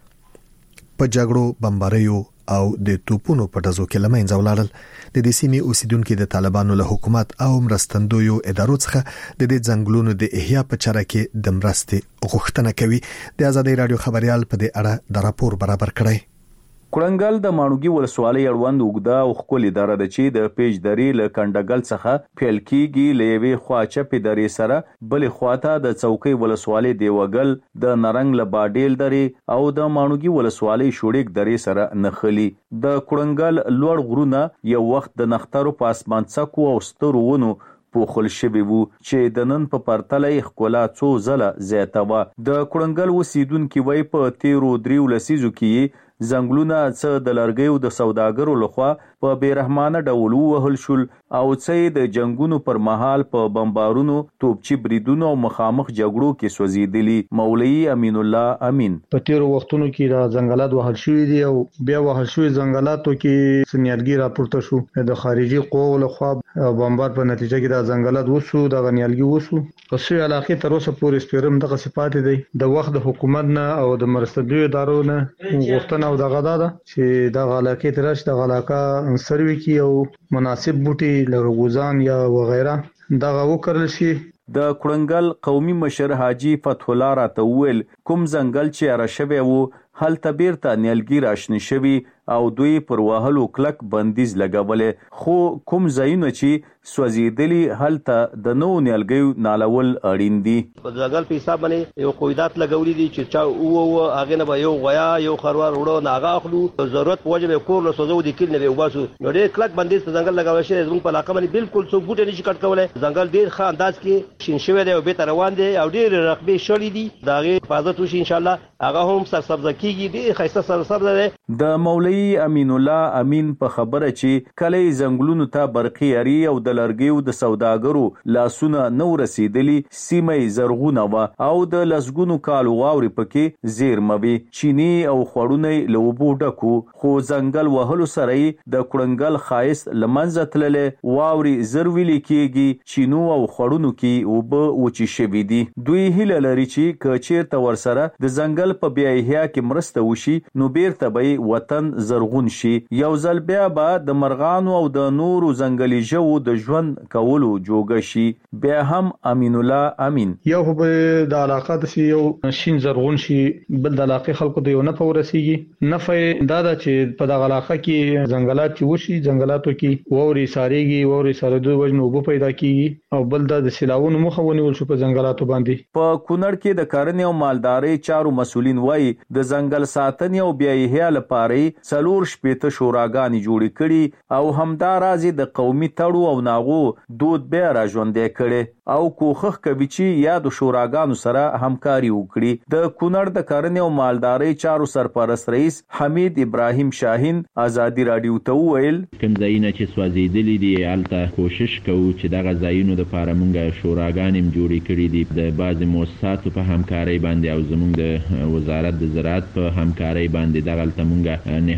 په جګړو بمباریو او د توپونو په ډزو کې لمنځه ولاړل. د دې سیمې اوسیدونکو د طالبانو له حکومت او مرستندویو ادارو څخه د دې ځنګلونو د احیا په چاره کې د مرستې غوښتنه کوي. د ازادي رادیو خبريال په دې اړه د راپور برابر کړی. کورنګل د مانوګي ولسوالۍ اړوند وګدا او خولي دره د چي د پیج درې له کندګل څخه پیل کیږي لېوي خواچه په درې سره بلې خواته د چوکۍ ولسوالۍ دیوګل د نرنګ له باډیل درې او د مانوګي ولسوالۍ شوړیک درې سره نخلي. د کورنګل لوړ غرونه یو وخت د نخترو په اسمان څکو او ستورو ونو پوخل شوی وو چې د نن په پرتله خپل څو زله زیاته و. د کورنګل وسیدونکو وای په تیرو دریو لسیزو کې زنګلونه څه د لرګیو د سوداګرو لخوا په بیرحمانه ډول وهل شول او څه د جنگونو پر مهال په بمبارونو توپچی بریدونو او مخامخ جګړو کې سوځیدلی. مولوی امین الله امین په تیرو وختونو کې را ځنګلات وهل شوې دي او بیا وهل شوې ځنګلاتو کې سنیالګي راپورته شو د خارجي قوو لخوا بمبار په نتیجه کې دا ځنګلات وسو د غنیالګي وسو په څه علاقې تر اوسه پورې سپیرم دغه صفات دي د وخت د حکومت نه او د مرستندوی ادارو نه غوښتنه او دغه دا چې د علاقې ترش د علاقه سروي کی او مناسب بوټي لرغوزان یا وغیرہ دغه وکړل شي. د کورنګل قومي مشر حاجی فتح الله راته ویل کوم ځنګل چې را شوی وو هل تبیر ته نیلګي راشنه شوی او دوی پر وهلو کلک بندیز لګولې خو کوم ځایونه چې سوځیدلی هل ته د نو نیلګي نالول اړین دي. په ځنګل په حساب باندې یو قویدات لګولې دي چې چا او او هغه نه به یو غیا یو خروار وړو ناغه اخلو ضرورت پوجا به کور له سوزو دي کله نه وباسو نو ډېر کلک بندیز په ځنګل لګول شي زموږ په علاقه باندې بالکل څو بوټي نشي کټ کولای. ځنګل ډېر ښه انداز کې شین شوی دی او به روان دي او ډېر رقبه شولې دي داغه حفاظت وشي ان شاء الله هغه هم سرسبز کیږي ډېر خسته سرسبز دی. د مولوی امین الله امین په خبره چې کله زنګلونو ته برقي اړي او د لرګیو د سوداګرو لاسونه نو رسیدلی سیمه زرغونه و او د لسګونو کالو واوري پکې زیرموي چینی او خړونه لوبو ډکو خو ځنګل وهلو سره د کورنګل خایس لمنځه تللې واوري زرویل کېږي چینو او خړونو کې وب وچی شوی دي. دوی هله لري چې کچیر ته ورسره د ځنګل په بیاهیا کې مرسته وشي نو بیرته به وطن زرغون شي. یو ځل بیا به د مرغانو او د نورو ځنګلي ژوو د ژوند کولو جوګه شي. بیا هم امین الله امین یو به د علاقه د یو شین زرغون شي بل د علاقه خلکو د یو نه پورسیږي نفع دا دا چې په د علاقه کې ځنګلات چې وشي ځنګلاتو کې ووري ساريږي ووري سارېدو وجنه وب پیدا کیږي او بل د سیلاوونو مخه ونیول شو په ځنګلاتو باندې. په کونړ کې د کرنې او مالدارۍ چارو مسولین وایي د ځنګل ساتنې او بیاهیا لپاره څلور شپېته شوراګانې جوړې کړي او همدا راځي د قومي تړو او ناغو دود بیا را ژوندې کړي او کوخخ کوي چې یا د شوراګانو سره همکاري وکړي. د کونړ د کرنې او مالدارۍ چارو سرپرست رئیس حمید ابراهیم شاهین ازادي رادیو ته ویل کوم ځایونه چې سوځیدلي دي الته کوشش کوو چې دغه ځایونو د لپاره موږ شوراګانې جوړې کړې دي د بعض مؤسساتو په همکاري باندې او زموږ د وزارت د زراعت په همکاري باندې دغه تل موږ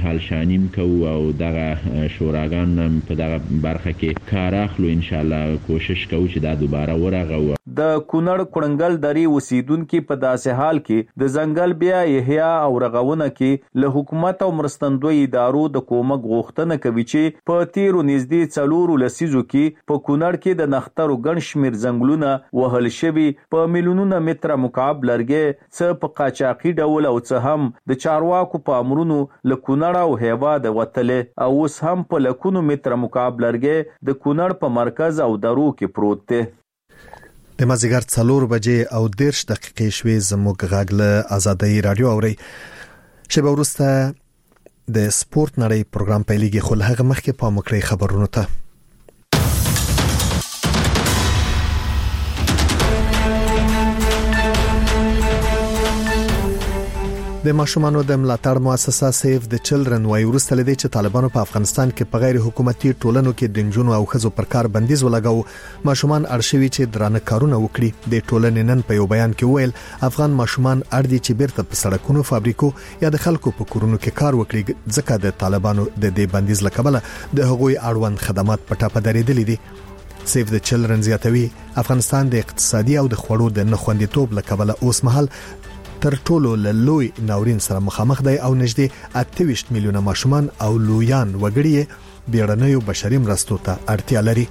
حال شانیم کوو او دغه شوراګان په دغه برخه کې کار اخلو. ان شاء الله کوشش کوو چې دا دوباره ورغو. د کونړ کړنګل درې اوسیدونکو په داسې حال کې د ځنګل بیا احیا او رغونه کې له حکومت او مرستندوی ادارو د کومک غوښتنه کوي چې په تیرو نږدې څلورو لسیزو کې په کونړ کې د نخترو ګڼ شمېر ځنګلونه وهل شوي، په میلیونونه متره مکعب لرګي څه په قاچاقي ډول او څه هم د چارواکو په امرونو له کونړ او هیواد وتلې، او اوس هم په لکونو متره مکعب لرګي د کونړ په مرکز او درو کې پروت دی. د مازیګر څلور بجې او دیرش دقیقې شوې. زموږ غږ له آزادۍ رادیو اوري. شیبه وروسته د سپورت نړۍ پروګرام پیلېږي، خو له هغه مخکې پام وکړئ خبرونو ته. د ماشومانو د ملاتړ مؤسسه سیف د چلډرن وايي ورسته لدی چې طالبانو په افغانستان کې په غیر حکومتي ټولنو کې د نجونو او ښځو پر کار بندیز ولګاو. ماشومان ارشوي چې درانه کارونه وکړي. د ټولنې نن په یو بیان کې ویل افغان ماشومان اړ دي چې بیرته په سړکونو، فابریکو یا د خلکو په کورونو کې کار وکړي، ځکه د طالبانو د دې بندیز لکبله د هغوی اړوند خدمات په ټاپه درېدلې دي. سیف د چلډرن زیاتوي افغانستان د اقتصادي او د خوړو د نخوندیتوب لکبله اوس مهال تر ټولو لوی ناورین سره مخامخ دی او نږدې اته ویشت میلیونه ماشومان او لویان وګړي بیړنیو بشري مرستو ته اړتیا لري.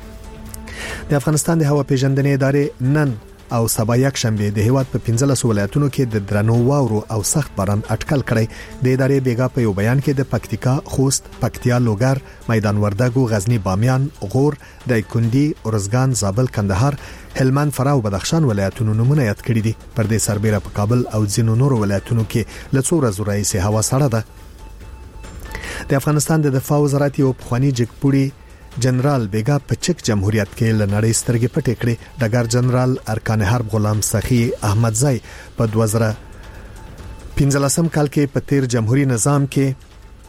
د افغانستان د هوا پیژندنې ادارې نن او سبا یک شنبه د هیواد په پنځلس ولایتونو کې د درنو واورو او سخت باران اټکل کړی. د ادارې بیګا په یو بیان کې د پکتیکا، خوست، پکتیا، لوګر، میدان وردګو، غزنی، بامیان، غور، دایکندي، ارزګان، زابل، کندهار، هلمند، فراه او بدخشان ولایتونو نمونه یاد کړی دي. پر دې سربېره په کابل او ځینو نورو ولایتونو کې له څو ورځې راهیسې هوا سړه ده. د افغانستان د دفاع وزارت یو پخوانی جګپوړي جنرال بیګا په چک جمهوریت کې ل نړۍ سترګې پټې کړې. ډګر جنرال ارکان حرب غلام سخی احمدزای په دوه زره پنځلسم کال کې په تیر جمهوریت نظام کې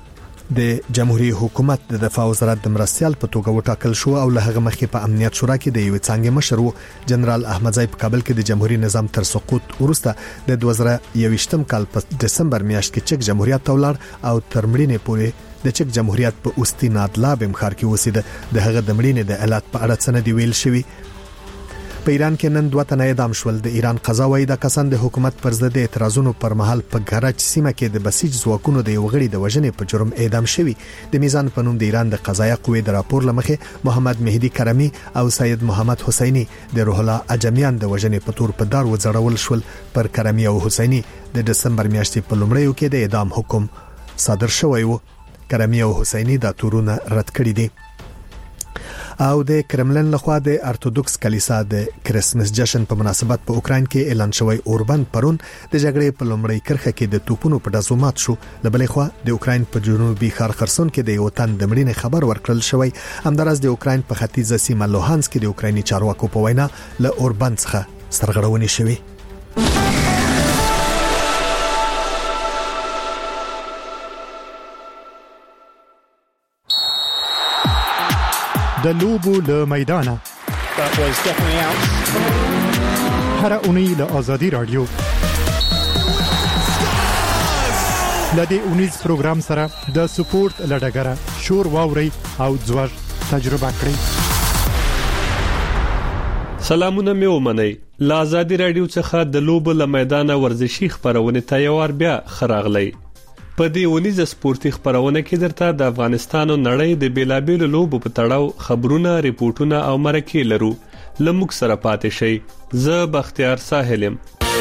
د جمهوریت حکومت د دفاع وزارت د مرستيال په توګه وټاکل شو او له هغه مخکې په امنیت شورا کې د یو څنګه مشر وو. جنرال احمدزای په کابل کې د جمهوریت نظام تر سقوط وروسته د دوه زره یوویشتم کال په دسمبر میاشت کې چک جمهوریت ته ولاړ او تر مړینې پورې د چک جمهوریت په اوستیناد لابم ښار کې اوسېده. د هغه د مړینې د علت په اړه څه نه دی ویل شوی. په ایران کې نن دوه تنه اعدام شول. د ایران قضا وايي د کسان د حکومت پر ضد اعتراضونو پر مهال په ګراج سیمه کې د بسیج ځواکونو د یو غړي د وژنې په جرم اعدام شوي. د میزان په نوم د ایران د قضایه قوې د راپور لمخې محمد مهدی کرمی او سید محمد حسینی د روح الله اجمیان د وژنې په تور په دار وځړول شول. پر کرمی او حسینی د دسمبر میاشتې په لومړیو کې د اعدام حکم صادر شوی و. کرمی او حسینی دا تورونه رد کړی دي. او د کرملن لخوا د ارتودوکس کلیسا د کریسمس جشن په مناسبت په اوکرين کې اعلان شوی اوربن پرون د جګړې په لومړی کرخه کې د توپونو په ډزو مات شو. لبلې خوا د اوکرين په جنوبي ښار خرسون کې د یو تن د مړینې خبر ورکړل شوی. همدارس د اوکرين په ختیځه سیمه لوهانسک کې د اوکرایني چارواکو په وینا له اوربن څخه سرغړونې شوې. د لوبو له میدانه هر اونۍ له آزادي رادیو لدې اونیز پروګرام سره د سپورت لډګره شور واوري او ځوړ تجربه کړئ. سلامونه مې ومنئ. له آزادي رادیو څخه د لوبو له میدانه ورزشي خبرونه تیار بیا خراغلی. په دې ونیزه سپورتي خبرونه کې درته د افغانستان او نړۍ د بیلابېلو لوبو په تړاو خبرونه، ریپورتونه او مرکې لرو. لمک سره پاتې شي. زه بختیار ساحلم.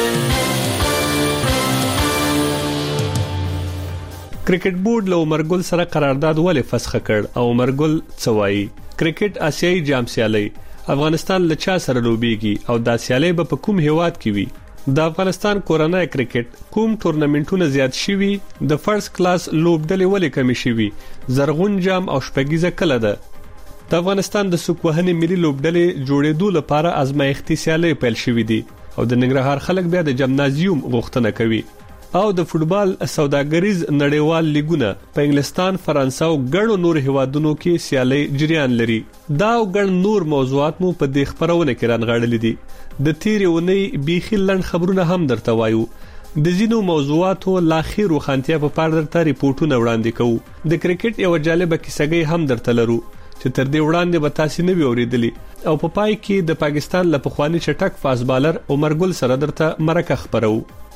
کرکټ بورډ له عمرګل سره قرارداد ولې فسخ کړ او عمرګل څه وایي؟ کرکټ آسیایي جام سیالي افغانستان له چا سره لوبيږي او دا سیالي به په کوم هیواد کې وي؟ د افغانستان کورنۍ کرکټ کوم ټورنمنټونه زیات شوي؟ د فرست کلاس لوبډلې ولې کمی شوي؟ زرغون جام او شپږیزه کله ده؟ د افغانستان د سوکوهنې ملي لوبډلې جوړېدو لپاره ازمایښتي سیالي پیل شوې دي او د ننګرهار خلک بیا د جمنازیوم غوښتنه کوي. او د فوتبال سوداګریز نړیوال لیګونه په انګلستان، فرانسه او ګڼو نور هیوادونو کې سیالي جریان لري. دا او ګڼ نور موضوعات مو په دې خبرونه کې رانغاړلې دي. د تیرې ونې بیخي لنډ خبرونه هم درته وایو. د ځینو موضوعاتو لا خیر وخانتیا په پاره درته ریپورتونه وړاندې کوو. د کرکټ یو جالبه کیسه هم درته لرو چې تر دې وړاندې به تاسو نه ویوریدلی او په پای کې د پاکستان له پخوانی چټک فاست بالر عمر ګل سره درته مرکه خبرو.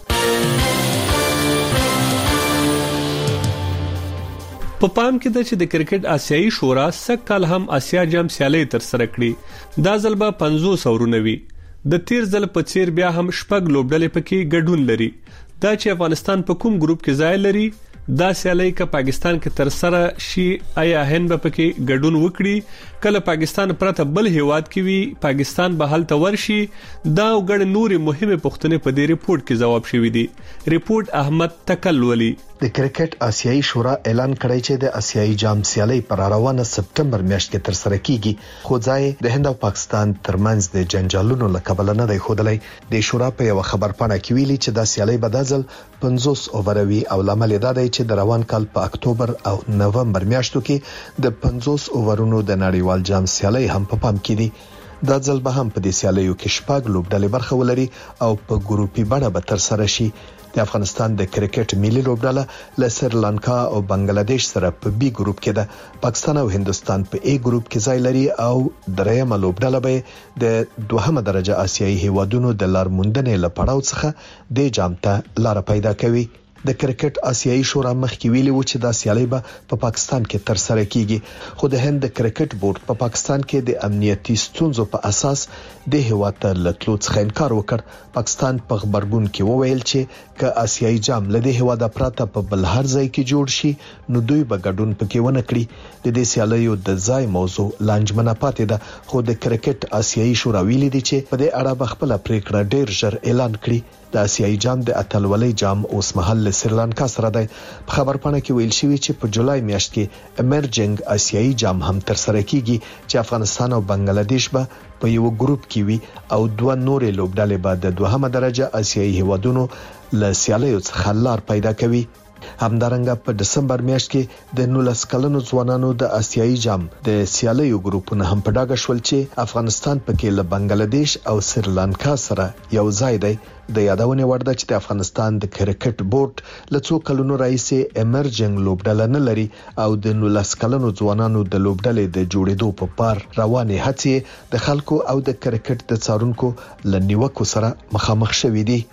په پام کې د چې د کرکټ آسیایي شورا سکهال هم آسیا جام سیالي تر سره کړي. دا ځل به پنځوس اورونه وي. د تیر ځل په څیر بیا هم شپږ لوبډلې پکې ګډون لري. دا چې افغانستان په کوم ګروپ کې ځای لري دا سیالي ک پاکستان کې تر سره شي آیا هند به پکې ګډون وکړي کله پاکستان پرته بل هیواد کې وي پاکستان به حل تور شي. دا وګړي نوري مهمه پوښتنې په دې ریپورت کې جواب شوی دی. ریپورت احمد تکلولی. د کرکټ آسیایي شورا اعلان کړی چې د آسیایي جام سیالي پر روانه سپټمبر میاشت کې تر سره کیږي خو ځای د هند او پاکستان ترمنځ د جنجالونو لکبل نه دی خودلای. د شورا په یو خبر پاڼه کې ویلي چې د سیالي بدازل پنځوس اووروي او لامل دا دی چې د روان کال په اکتوبر او نومبر میاشتو کې د پنځوس اوورونو د نړیوال جام سیالي هم په پام کې دي. دا ځل به هم په دې سیالیو کې شپږ لوبډلې برخه ولري او په ګروپي بڼه به تر سره شي. د افغانستان د کرکټ ملي لوبډله له سریلانکا او بنگلاديش سره په بي ګروپ کې ده. پاکستان او هندستان په اي ګروپ کې ځای لري او درېمه لوبډله به د دوهمه درجه آسیایي هیوادونو د لار موندنې لپاره څخه د جام ته لار پیدا کوي. د کرکټ آسیایي شورا مخکې ویلي و چې دا سیالي به په پاکستان کې تر سره کیږي خو د هند د کرکټ بورډ په پاکستان کې د امنیتي ستونزو په اساس د هیواد ته لټلو څخه انکار وکړ. پاکستان په خبرګون کې وویل چې ک آسیایي جام لدې هیواد پراته په بل هر ځای کې جوړ شي نو دوی به ګډون پکې ونه کړي. د دې سیالیو د ځای موضوع لانجمنه پاتې ده خو د کرکټ آسیایي شورا ویلي دی چې په دې اړه به خپل پریکړه ډیر ژر اعلان کړي. د آسیایي جام د اتلولۍ جام اوس مهال سریلانکا سره دی. په خبر پاڼه کې ویل شوی چې په جولای میاشت کې امرجنګ آسیایي جام هم تر سره کیږي چې افغانستان او بنگلاديش به په یو ګروپ کې وي او دوه نورې لوبډلې به د دوهمه درجه آسیایي هیوادونو له سیالیو څخه لار پیدا کوي. همدارنګه په دسمبر میاشت کې د نولس کلنو ځوانانو د آسیایي جام د سیالیو ګروپونه هم په ډاګه شول چې افغانستان پکې له بنگلاديش او سریلانکا سره یو ځای دی. د یادونه وړ ده چې د افغانستان د کرکټ بورډ له څو کلونو راځي امرجنګ لوبډله نه لري او د نولس کلنو ځوانانو د لوبډلې د جوړېدو په پار روانې هڅې د خلکو او د کرکټ د څارونکو لنیوکو سره مخامخ شوې دي.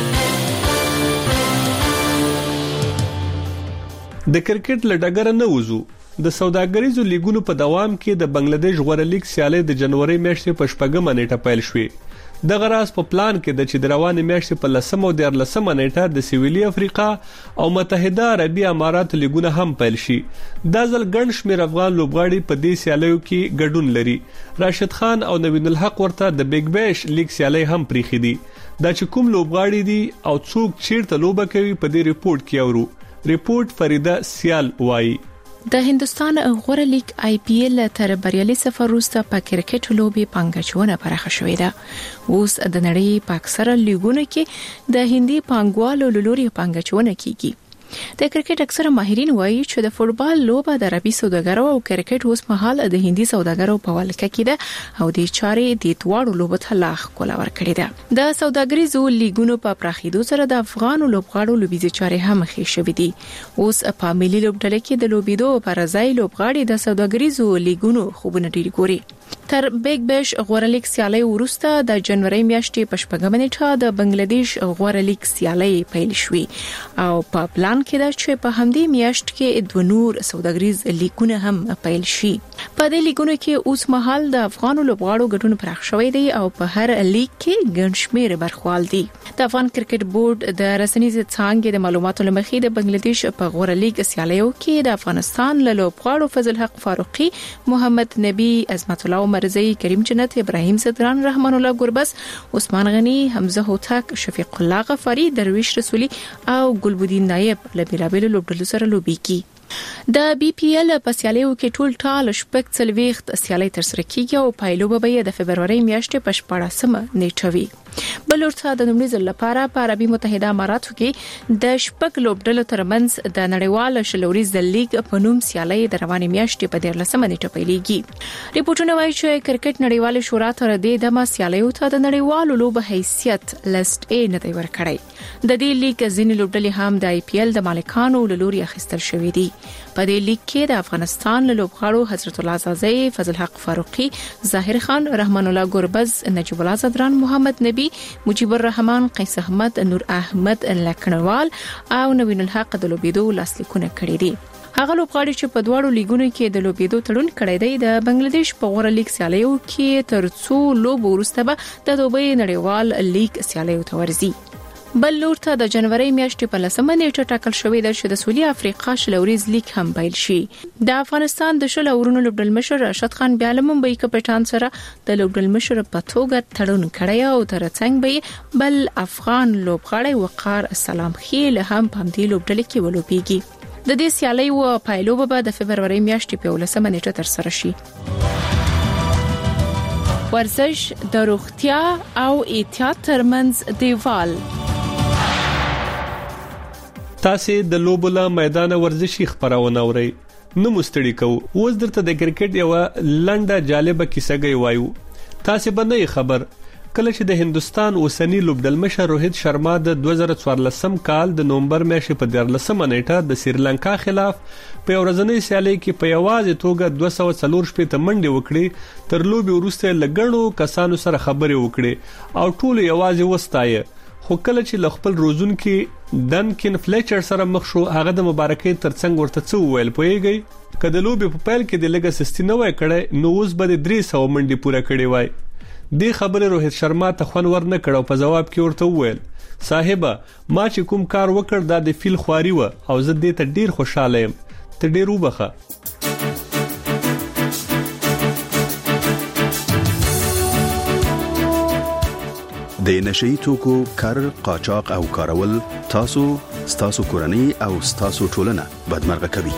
د کرکټ لډګر نه وځو. د سوداګریزو لیګونو په دوام کې د بنگلاديش غوړه لیګ سیالي د جنوري میاشتې په شپږمه نیټه پیل شوې. د غراس په پلان کې د چې د روانې میاشتې په لسمه او دیارلسمه نیټه د سویلي افریقا او متحده عربي امارات لیګونه هم پیل شي. دا ځل ګڼ شمېر افغان لوبغاړي په دې سیالیو کې ګډون لري. راشد خان او نوین الحق ورته د بیگ بیش لیګ سیالي هم پریخي دي. دا چې کوم لوبغاړي دي او څوک چیرته لوبه کوي په دې ریپورت کې اورو. ریپورت فریده سیال وایي د هندستان غوړه لیگ آی پی ایل تر بریالي سفر وروسته په کرکټ لوبي پنګچونه پرخه شوې ده. اوس د نړۍ په اکثره لیګونو کې د هندي پنګوالو لوري پنګچونه کیږي. د کرکټ اکثره ماهرین وایي چې د فوتبال لوبه د عربي سوداګرو او کرکټ اوس مهال د هندي سوداګرو په ولکه کې ده او د چارې د توړو لوبه ته لاخ کولا ور کړی ده. د سوداګریزو لیګونو په پراخیدو سره د افغان لوبغاړو لوبیزي چارې هم ښه شوې دي. اوس په ملي لوبډله کې د لوبیدو پر ځای لوبغاړي د سوداګریزو لیګونو خوبونه ډیر ګوري. تر بیگ بیش غوړه لیگ سیالي وروسته د جنوري میاشتې په شپږمه نیټه د بنگلاديش غوړه لیگ سیالي پیل شوې او په پلان کې ده چې په همدې میاشت کې د نور سوداګریز لیګونه هم پیل شي. په دې لیګونو کې اوس مهال د افغان لوبغاړو ګډون پراخ شوی دی او په هر لیګ کې ګڼ شمېر برخوال دي. د افغان کرکټ بورډ د رسنیز څانګې د معلوماتو لمخې د بنگلاديش په غوړه لیگ سیالیو کې د افغانستان له لوبغاړو فضل حق فاروقي، محمد نبی، عظمت الله مرزي، کریم جنت، ابراهيم صدران، رحمان الله ګربز، عثمان غني، حمزه هوتک، شفیق الله غفاری، درویش رسولي او ګلبدین نایب له بیلابل لوبډلو سره لوبي کوي. د بي پی ال په سیالیو کې ټول ټال شپږ څلويخت سیالي ترسره کیږي او پایلو به د فبرवरी میاشتې په شپاړسمه نیټه وي. بل ورته د لومړي ځل لپاره په عربي متحده اماراتو کې د شپږ لوبډلو ترمنځ د نړیوال شلوريز لیګ په نوم سیالي د روانې میاشتې په دیرلسمه نیټه پیلېږي. ریپورتونه وايي چې کرکټ نړیوال شورا تر دې دمه سیالیو ته د نړیوالو لوب حیثیت لیست ا نه دی ورکړی. د دې لیګ ځینې لوبډلې هم د آی پی ال د مالکانو له لوري اخیستل شوې دي. په دې لیګ کې د افغانستان له لوبغاړو حضرت الله زازی، فضل حق فاروقي، ظاهر خان، رحمان الله ګربز، نجیب الله زدران، محمد نبی، مجيب الرحمن، قیس احمد، نور احمد لکنوال او نوین الحق د لوبېدو لاسلیکونه کړي دي. هغه لوبغاړي چې په دواړو لیګونو کې د لوبېدو تړون کړی دی د بنگلاديش په غوړه لیګ سیالیو کې تر څو لوب وروسته به د دوبۍ نړیوال لیګ سیالیو ته ورځي. بل لور ته د جنوري میاشتې په لسمه نیټه ټاکل شوې ده چې د سویلي افریقا شلوريز لیګ هم پیل شي. د افغانستان د شل اورونو لوبډل مشر راشد خان بیا له ممبئی کپټان سره د لوبډل مشر په توګه تړون کړی او ترڅنګ به بل افغان لوبغاړی وقار سلام خیل هم په دې لوبډل کې ولوبېږي. د دې سیالي او پایلو به د فبرवरी میاشتې په لسمه نیټه تر سره شي. ورزش د روغتیا او احتیاط ترمنځ دیوال. تاسو د لوبولا میدان ورزشي خبرونه اورئ. نو مستړی کو اوس درته د کرکټ یو لنډه جالبه کیسه گئی وایو. تاسو باندې خبر کله چې د هندستان اوسنی لوبډل مشر روهیت شرما د دوه زره څوارلسم کال د نومبر میاشتې په دیرلسمه نیټه د سریلانکا خلاف په ورځنۍ سیالي کې په یوازې توګه دوه سوه څلور شپږ منډې وکړې. تر لوبي وروسته لګڼو کسانو سره خبرې وکړې او ټول یوازې وستایي. خو کله چې ل خپل روزون کې دنکن فلیچر سره مخ شو هغه د مبارکۍ ترڅنګ ورته څه ویل پوهیږي کله لوبي په پیل کې د لګ سستی نه وای کړي نو اوس به درې سوه منډې پوره کړي وای. دې خبره روهیت شرما ته خون ور نه کړو په جواب کې ورته ویل صاحبہ ما چې کوم کار وکړ دا د فیل خواري و او زه دې ته ډیر خوشاله یم ته ډیر وبخه. د نشئی توکو کار قاچاق او کارول تاسو ستاسو کورنۍ او ستاسو ټولنه بدمرغه کوي.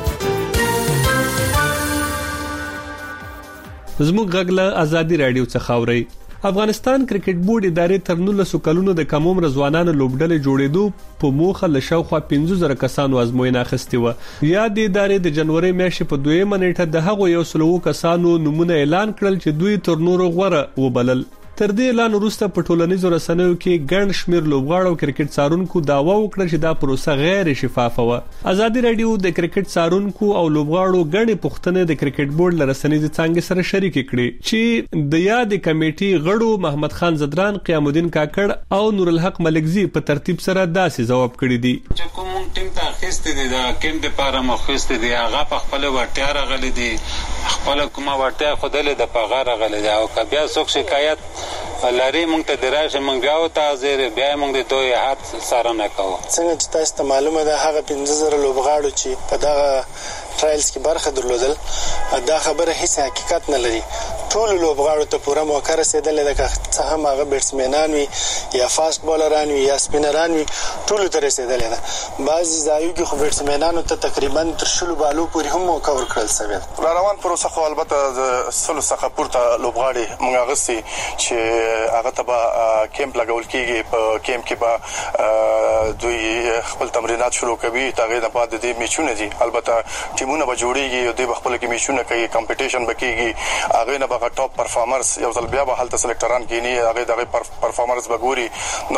زموږ غږله ازادي رادیو څخه اوري. افغانستان کرکټ بورډ ادارې تر نولسو کلونو د کم عمر ځوانانو لوبډلې جوړېدو په موخه له شاوخوا پنځه زره کسانو ازموینه اخیستې و. یا د ادارې د جنوري میاشتې په دویمه نیټه د هغو یو سلو کسانو نمونه اعلان کړل چې دوی تر نورو غوره وبلل. تر دې اعلان وروسته په ټولنیزو رسنیو کې ګڼ شمېر لوبغاړو کرکټ څارونکو داوا وکړه چې دا پروسه غیر شفافه و. ازادي رادیو د کرکټ څارونکو او لوبغاړو ګڼې پوښتنې د کرکټ بورډ له رسنیزې څانګې سره شریک کړي چې د یاد کمیټې غړو محمد خان زدران، قیام الدین کاکړ او نور الحق ملکزی په ترتیب سره داسې ځواب کړی دی چې کوم ټیم ته اخیستې دي د کیم د پاره مخېستې دي هغه په خپل ورټیا راغلي دي خپل کومه ورټیا خودلې د پغا راغلي دي او که بیا څوک شکایت لري مونږ ته دراشه مونږ بیا او تازه بیا مونږ د دوی حد سره نه کوو. څنګه چې تاسو ته معلومه ده هغه پنځه زره لوبغاړو چې په دغه ټرایلز کې برخه درلودل دا خبره هیڅ حقیقت نه لري. ټول لوبغاړو ته پوره موقع رسیدلې ده که څه هم هغه بیټسمنان وي یا فاست بولران وي یا سپینران وي ټول ته رسیدلې ده. بعضی ځایو کې خو بیټسمنانو ته تقریبا تر شلو بالو پورې هم موقع ورکړل شوې ده. را روان پروسه خو البته د سلو څخه پورته لوبغاړي موږ اغوستي چې هغه ته به کیمپ لګول کیږي. په کیمپ کې به دوی خپل تمرینات شروع کوي. هغې نه بعد د دې میچونه دي البته ټیمونه به جوړیږي او دوی به خپل کې میچونه کوي کمپټیشن به کیږي. هغې نه به ټاپ پرفارمرز یو ځل بیا به هلته سلیکټران کینی هغې د هغې پرفارمرز به ګوري. نو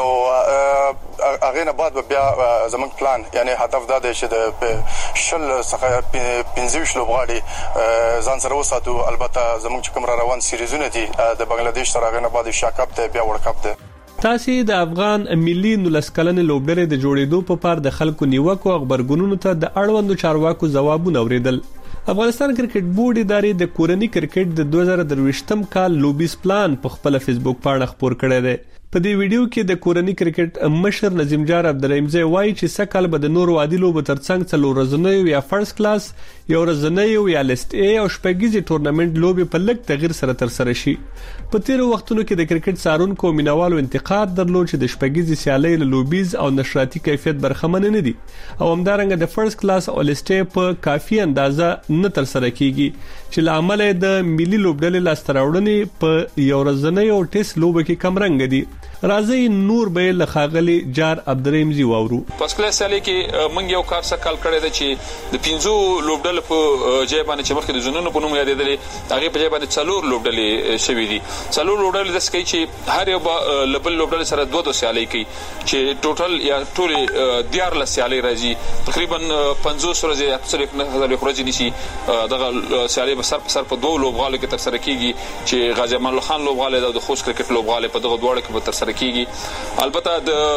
هغې نه بعد به بیا زموږ پلان یعنی هدف دا دی چې د شل څخه پنځه ویشت لوبغاړي ځان سره وساتو. البته زموږ چې کوم را روان سیریزونه دي د بنگلاديش سره هغې نه بعد ایشیا کپ دی بیا ورلډ کپ دی. تاسو د افغان ملي نولس کلنې لوبډلې د جوړېدو په پار د خلکو نیوکو خبرګونونو ته د اړوندو چارواکو ځوابونه اوریدل. افغانستان کرکټ بورډ ادارې د کورنی کرکټ د دوه زره درویشتم کال لوبیز پلان په خپل فیسبوک پاڼه خپور کړی دی. په دې ویډیو کې د کورنی کرکټ مشر نظیم جار عبدالرحیمزی وایي چې سکهال به د نورو عادي لوبو ترڅنګ څلور ورځنیو یا فرست کلاس یو ورځنیو یا لیست ای او شپږیزې ټورنمنت لوبې په لږ تغییر سره ترسره شي. په تیرو وختونو کې د کرکټ څارونکو مینوالو انتقاد درلود چې د شپږیزې سیالۍ له لوبیز او نشراتي کیفیت برخمن نه دي او همدارنګه د فرست کلاس او لیست ای په کافي اندازه نه ترسره کیږي چې لامل د ملي لوبډلې لاسته راوړنې په یو ورځنیو ټیسټ لوبه کې کم رنګ دي. راځي نور به له خاغلی جار عبدالرحیمزی واورو. فرست کلاس سیالۍ کې موږ یو کار سکهال کړی دی چې د پنځو لوبډلو په ځای باندې چې مخکې د زونونو په نوم یادېدلې هغې په ځای باندې څلور لوبډلې شوي دي. څلور لوبډلې داسې کوي چې هر یو به له بل لوبډلې سره دوه دوه سیالۍ کوي چې ټوټل یا ټولې دیارلس سیالۍ راځي. تقریبا پنځوس ورځې یا څلوېښت ورځې نیسي. دغه سیالۍ به سر په سر په دوو لوبغالو کې ترسره کیږي چې غازي امان الله خان لوبغالی او د خوست کرکټ لوبغالی په دغه دواړو کې به ترسره کیږي. البته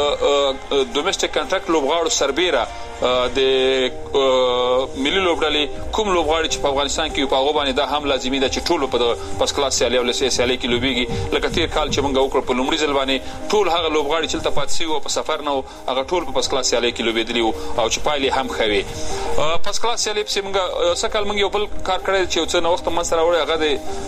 د ډومېسټک کنټراکټ لوبغاړو سربېره د ملي لوبډلې کوم لوبغاړي چې په افغانستان کې په هغه باندې دا هم لازمي ده چې ټول په فرست کلاس سیالۍ او لیست سیالۍ کې لوبېږي. لکه تیر کال چې موږ وکړ په لومړي ځل باندې ټول هغه لوبغاړي چې دلته پاتې شوي وو په سفر نه وو هغه ټول په فرست کلاس سیالۍ کې لوبېدلي وو او چې پایلې هم ښه وې. فرست کلاس سیالۍ پسې موږ سږ کال موږ یو بل کار کړی چې یو څه نوښت منځته راوړی هغه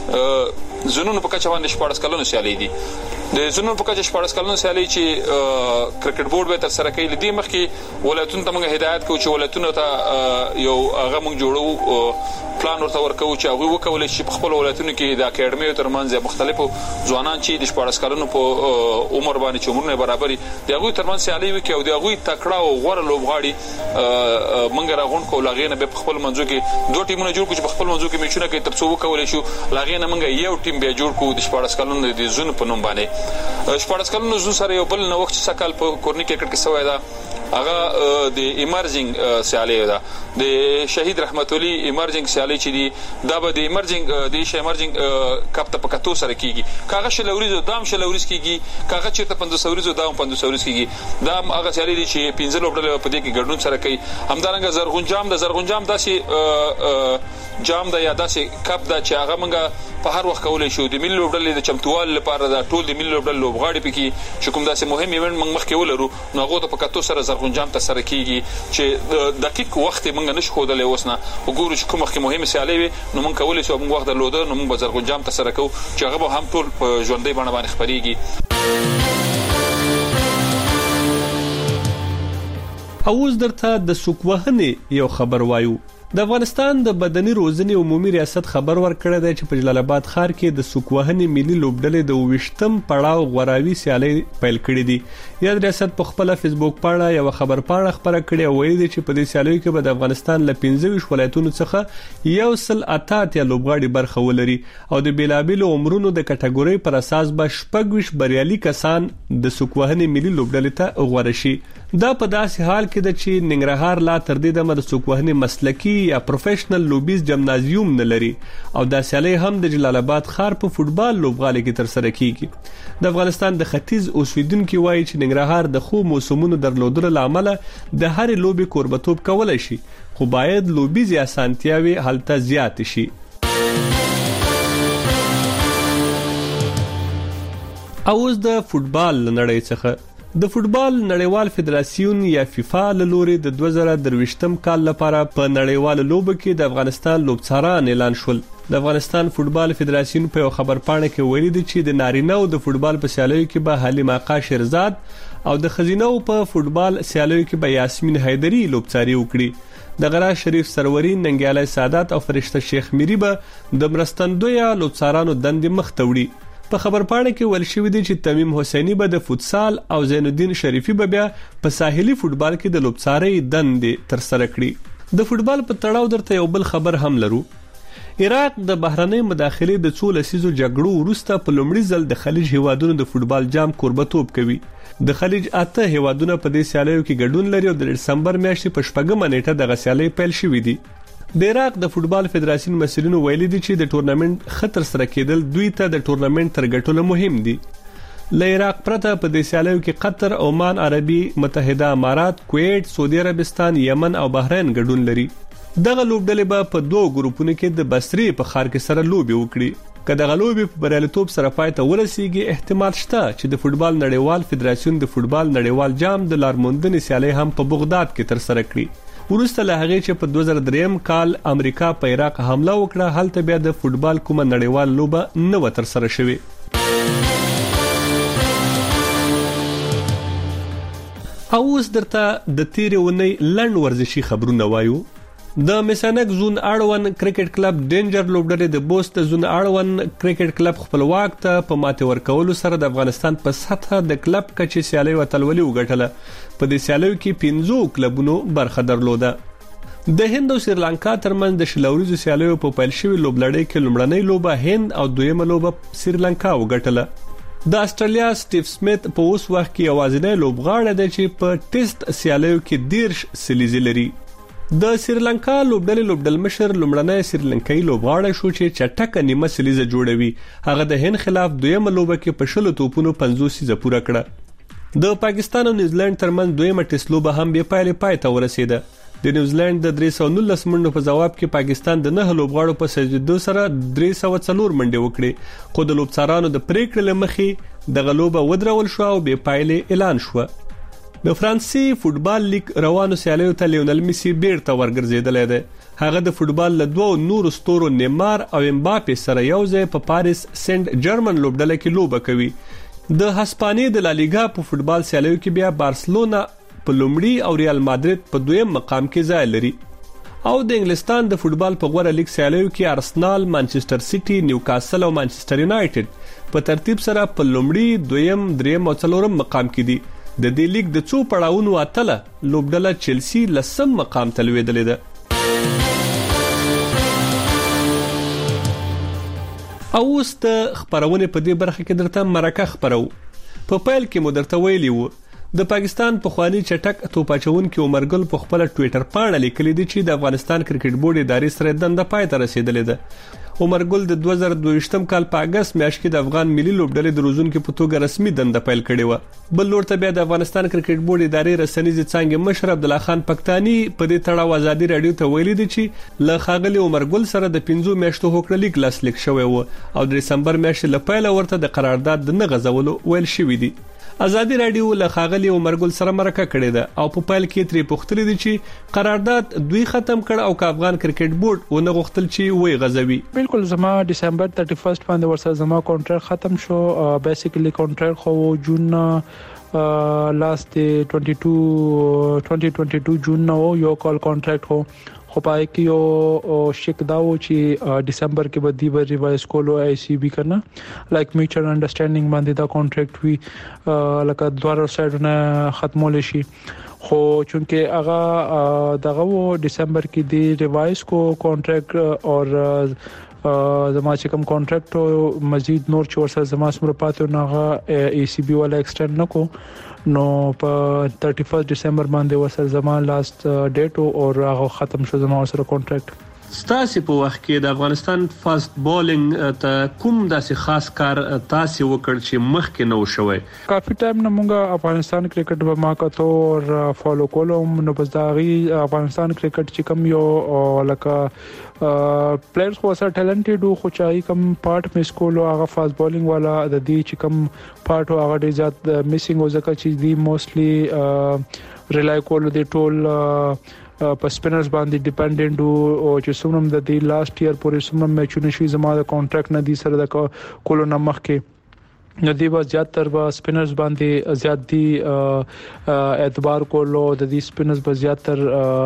د زونونو په کچه باندې شپاړس کلونو سیالۍ دي. د زونونو په کچه شپاړس کلونو سیالۍ چې کرکټ بورډ به ترسره کوي. له دې مخکې ولایتونو ته موږ هدایت کوو چې ولایتونو ته یو هغه موږ جوړو پلان ورته ورکوو چې هغوی وکولی شي په خپلو ولایتونو کې د اکاډمیو ترمنځ مختلفو ځوانان چې د شپاړس کلونو په عمر باندې چې عمرونه یې برابر وي د هغوی ترمنځ سیالۍ وکړي او د هغوی تکړه او غوره لوبغاړي موږ راغونډ کړو. له هغې نه بیا په خپلو منځو کې دوه ټیمونه جوړ کړو چې په خپلو منځو کې میچونه کوي تر څو وکولی شو. له هغې نه موږ یو ټیم بیا جوړ کړو د شپاړس کلونو د زون په نوم باندې. شپاړس کلونو زون سره یو بل نوښت چې سږ کال په کورني کرکټ کې شوی ده هغه د ایمرجنګ سیالۍ ده. د شهید رحمت الله ایمرجنګ سیالۍ چې دي دا به د ایمرجنګ د ایشه ایمرجنګ کپ ته په کتو سره کیږي. کاغه شل اوریزو دام شل اوریز کیږي کاغه چیرته پنځوس اوریزو دام پنځوس اوریز کیږي. دا هغه سیالۍ دي چې پنځه لوبډلې په دې کې ګډون سره کوي. همدارنګه زرغون جام د زرغون جام داسې جام د یا داسې کپ دا چې هغه موږ په هر وخت کولی شو د ملي لوبډلې د چمتووالي لپاره دا ټول د ملي لوبډلې لوبغاړي پکې چې کوم داسې مهم ایونټ موږ مخکې ولرو نو هغو ته په کتو سره زرغون جام ترسره کیږي چې دقیق وخت یې موږ نشو ښودلی اوس نه وګورو چې کوم مخکې مهمې سیالۍ وي نو موږ کولی شو موږ وخت درلوده نو موږ به زرغون جام ترسره کوو چې هغه به هم ټول په ژوندۍ بڼه باندې خپرېږي. اوس درته د سوک وهنې یو خبر وایو. د افغانستان د بدني روزنې عمومي ریاست خبر ورکړی دی چې په جلال آباد ښار کې د سوک وهنې ملي لوبډلې د اوویشتم پړاو غوراوي سیالۍ پیل کړې دي. یاد ریاست په خپله فیسبوک پاڼه یوه خبر پاڼه خپره کړې او ویلي دي چې په دې سیالیو کې به د افغانستان له پنځه ویشت ولایتونو څخه یو سل اته اتیا لوبغاړي برخه ولري او د بیلابیلو عمرونو د کټګورۍ پر اساس به شپږ ویشت بریالي کسان د سوک وهنې ملي لوبډلې ته غوره شي. دا په داسې حال کې ده چې ننګرهار لا تر دې دمه د سوک وهنې مسلکي یا پروفیشنل لوبیز جمنازیوم نه لري او دا سیالۍ هم د جلال آباد ښار په فوټبال لوبغالي کې ترسره کیږي. د افغانستان د ختیځ اوسیدونکو وایي چې ننګرهار د خو موسمونو درلودلو لامل د هر لوبي کوربتوب کولای شي خو باید لوبیز اسانتیاوي هلته زیات شي. اوس د فوټبال نړۍ څخه د فوټبال نړیوال فدراسیون یا فیفا له لوري د دوه زره درویشتم کال لپاره په نړیوال لوبو کې د افغانستان لوبڅاران اعلان شول. د افغانستان فوټبال فدراسیون په یو خبر پاڼه کې ویلي دي چې د نارینه او د فوټبال په سیالیو کې به حلیم آقا شیرزاد او د ښځینه په فوټبال سیالیو کې به یاسمین حیدری لوبڅاري وکړي. د غرا شریف سروري ننګیالی سادات او فرشته شیخ میری به د مرستندوی لوبڅارانو دندې مخ ته وړي. په خبر پاڼه کې ویل شوی دی چې تمیم حسینی به د فوتسال او زین الدین شریفی به بیا په ساحلي فوټبال کې د لوبڅارۍ دندې ترسره کړي. د فوټبال په تړاو درته یو بل خبر هم لرو. عراق د بهرنۍ مداخلې د څو لسیزو جګړو وروسته په لومړي ځل د خلیج هیوادونو د فوټبال جام کوربتوب کوي. د خلیج اته هیوادونه په دې سیالیو کې ګډون لري او د دسمبر میاشتې په شپږمه نیټه دغه سیالۍ پیل شوې دي. د عراق د فوټبال فدراسیون مسؤلینو ویلي دي چې د ټورنمنت خطر سره کېدل دوی ته د ټورنمنت تر ګټلو مهم دي. له عراق پرته په دې سیالیو کې قطر، عمان، عربي متحده امارات، کویت، سعودي عربستان، یمن او بحرین ګډون لري. دغه لوبډلې به په دوه ګروپونو کې د بصرې په ښار کې سره لوبي وکړي. کله غلوبي په بریالیتوب سره پای ته ورسیږي احتمال شته چې د فوتبال نړیوال فدراسیون د فوتبال نړیوال جام د لارموندنې سیالي هم په بغداد کې تر سره کړي ورسته له هغه چې په دوه زره درې کال امریکا په عراق حمله وکړه هلته بیا د فوتبال کومه نړیوال لوبه نه و تر سره شوې او اوس درته د تیرې ونې لنډ ورزشي خبرونه وایو د میسانک زون اړوند کرکټ کلب ډینجر لوبډلې د بوست زون اړوند کرکټ کلب خپلواک ته په ماته ورکولو سره د افغانستان په سطح د کلب کچې سیالي وتلولي وګټله په دې سیالیو کې پنځه کلبونو برخه درلوده د هند او سریلانکا ترمنځ د شلوريزو سیالیو په پیل شوی لوبلړۍ کې لومړنۍ لوبه هند او دویمه لوبه سریلانکا وګټله د استرالیا سټیف سمیت په اوس وخت کې اوازنۍ لوبغاړی دی چې په ټیسټ سیالیو کې دیرش سلیزي لري د سریلانکا لوبډلې لوبډل مشر لومړنۍ سریلانکایي لوبغاړی شو چې چټک نیمه سلیزه جوړوي هغه د هند خلاف دویمه لوبه کې په شلو توپونو پنځوس سیزه پوره کړه د پاکستان او نیوزیلند ترمنځ دویمه ټیسټ لوبه هم بیا پایله پای ته ورسیده د نیوزیلند د درې سوه نولس منډو په جواب کې پاکستان د نه لوبغاړو په سجدو سره درې سوه څلور منډې وکړې خو د لوبڅارانو د پریکړې لمخې د غلوبه ودرول شو او بیا پایله اعلان شو د فرانسې فوتبال لیگ روانو سیالیو ته لیونل میسی بیرته ورګرځیدل دی هغه د فوتبال له دوه نورو ستورو نیمار او امباپه سره یوځای په پاریس سنت جرمن لوبډله کې لوبه کوي د هسپانیې د لالیګا په فوتبال سیالیو کې بیا بارسلونا په لومړي او ریال مادرید په دویم مقام کې ځای لري او د انګلستان د فوتبال په غوړه لیگ سیالیو کې ارسنال مانچستر سیټي نیوکاسل او مانچستر یونایټډ په ترتیب سره په لومړي دویم دریم او څلورم مقام کې دي د دې لیګ د څو پړاوونو اتله لوبډله چلسی لسم مقام ته لویدلې ده او اوس د خبرونه په دې برخه کې درته مرکه خبرو په پیل کې مو درته ویلی وو د پاکستان په خواني چټک توپاچونکو عمرګل په خپل ټوئیټر باندې لیکلي دي چې د افغانستان کرکټ بورډ ادارې سره دنده پای ته رسیدلې ده عمرګل د دوه زره دوه کال په اگست میاشت کې د افغان ملي لوبډلې د روزونکو په توګه رسمي دنده پیل کړې و بل لور ته بیا د افغانستان کرکټ بورډ ادارې رسنیزي څنګه مشر عبد الله خان پښتاني په دې تړاو ازادي رادیو ته ویلي دي چې له خاغلی عمرګل سره د پنځو میاشتو هوکړه لیک لاسلیک شوی و او د دسمبر میاشتې لپاره ورته د قرارداد د نه غزولو ویل شوی دی ازادي رادیو له خاغلی عمرګل سره مرکه کړې ده او په پایل کې تری پوښتنه دي چې قرارداد دوی ختم کړ او ک افغان کرکټ بورډ ونه غوښتل چې وای غزوي بالکل زما دسمبر ثلاثه ویشت باندې ورسره زما کانټراکټ ختم شو بیسیکلی کانټراکټ خو جون لاست دوه هزار دوه دوه جون نو یو کال کانټراکټ هو خو پای کې یو شک دا و چې دسمبر کې به دی به ریوایز کولو آی سی بي کنه لایک میوچوال انډرستانډینګ باندې دا کانټراکټ وی لکه دوه سایډونه ختمول شي خو چونکه هغه دغه و دسمبر کې دی ریوایز کو کانټراکټ اور زما چې کوم کانټراکټ مزید نور چې ورسره زما سره پاتې ناغه ای سی بي ولا ایکسټند نکو نو په iiiث دسمبر باندې ورسره زما لاست ډیټ او هغه ختم شو زما سره کانټراکټ ستاسو په وخت کې د افغانستان فاست بولینګ ته کوم داسې خاص کار تاسو وکړ چې مخکې نو شوی کافي ټایم نه مونږه افغانستان کرکټ به ما کتو او فالو کولم نو بس دا غي افغانستان کرکټ چې کوم یو لکه پلیئرز خو سره ټالنټډ خو چای کوم پارت مس کولو هغه فاست بولینګ والا د دې چې کوم پارت هغه ډیر زیات میسینګ او ځکه چې دی موستلی ریلای کول دی ټول په سپینرز باندې ډیپندنت او چې څومره د دې لاست ایئر پورې څومره میچونه شي زما د کانټراکټ نه دي سره د کولو نمخ کې نو دی به زیات تر به سپینرز باندې زیات دي اعتبار کولو د دې سپینرز به زیات تر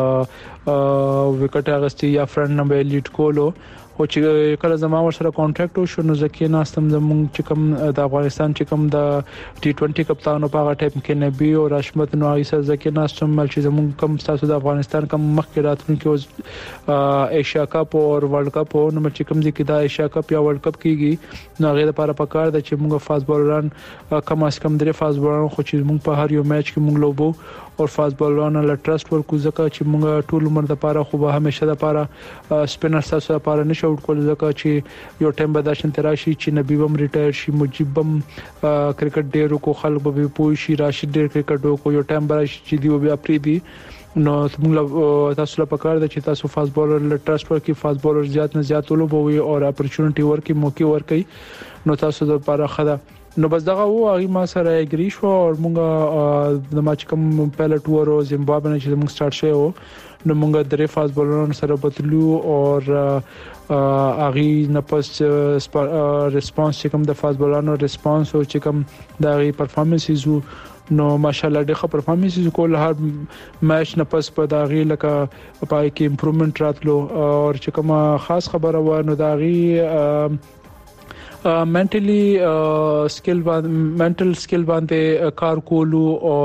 وکټ اغستی یا فرند نه به لیډ کولو او چې کله زما ور سره کانټراکټ شو نو ځکه ناستم زمونږ چې کوم د افغانستان چې کوم د ټي ټوئنټي کپتان په هغه ټایم کې نبی او راشمت نو ایسا ځکه ناستم مل چې زمونږ کوم تاسو د افغانستان کوم مخکې راتلونکي اوس ایشیا کپ او ورلد کپ او نو چې کوم ځکه د ایشیا کپ یا ورلد کپ کیږي نو هغه لپاره پکار د چې موږ فاست بولران کم اس کم درې فاست بولران خو چې موږ په هر یو میچ کې موږ لوبو او فاست بولران له ټرست ورکو ځکه چې موږ ټول عمر د لپاره خو به همیشه د لپاره سپینر تاسو لپاره نشو آوټ کول ځکه چې یو ټایم به دا شنت راشي چې نبی بم ریټایر شي مجيب بم کرکټ ډیرو کو خلک به پوي شي راشد ډیر کرکټ کو یو ټایم به شي چې دی بیا پری دی نو موږ تاسو له پکار د چې تاسو فاست بولر له ټرست ورکړي فاست بولر زیات نه زیات ولوبوي او اپورچونټي ورکړي موقع ورکړي نو تاسو د لپاره خدا نو بس دغه وو هغه ما سره اګری شو او موږ د ماچ کوم پیلټ ورو زیمبابوې نه چې موږ سٹارټ شوو نو موږ درې فاست بولرانو سره بتلو او هغه نه پس ریسپانس چې کوم د فاست بولرانو ریسپانس او چې کوم د هغه پرفارمنسز نو ماشاالله ډېر ښه پرفارمنسز کول هر میچ نه پس په داغي لکه پای کې امپروومنت راتلو او چې کوم خاص خبره و نو داغي منټلی سکل باندې منټل سکل باندې کار کولو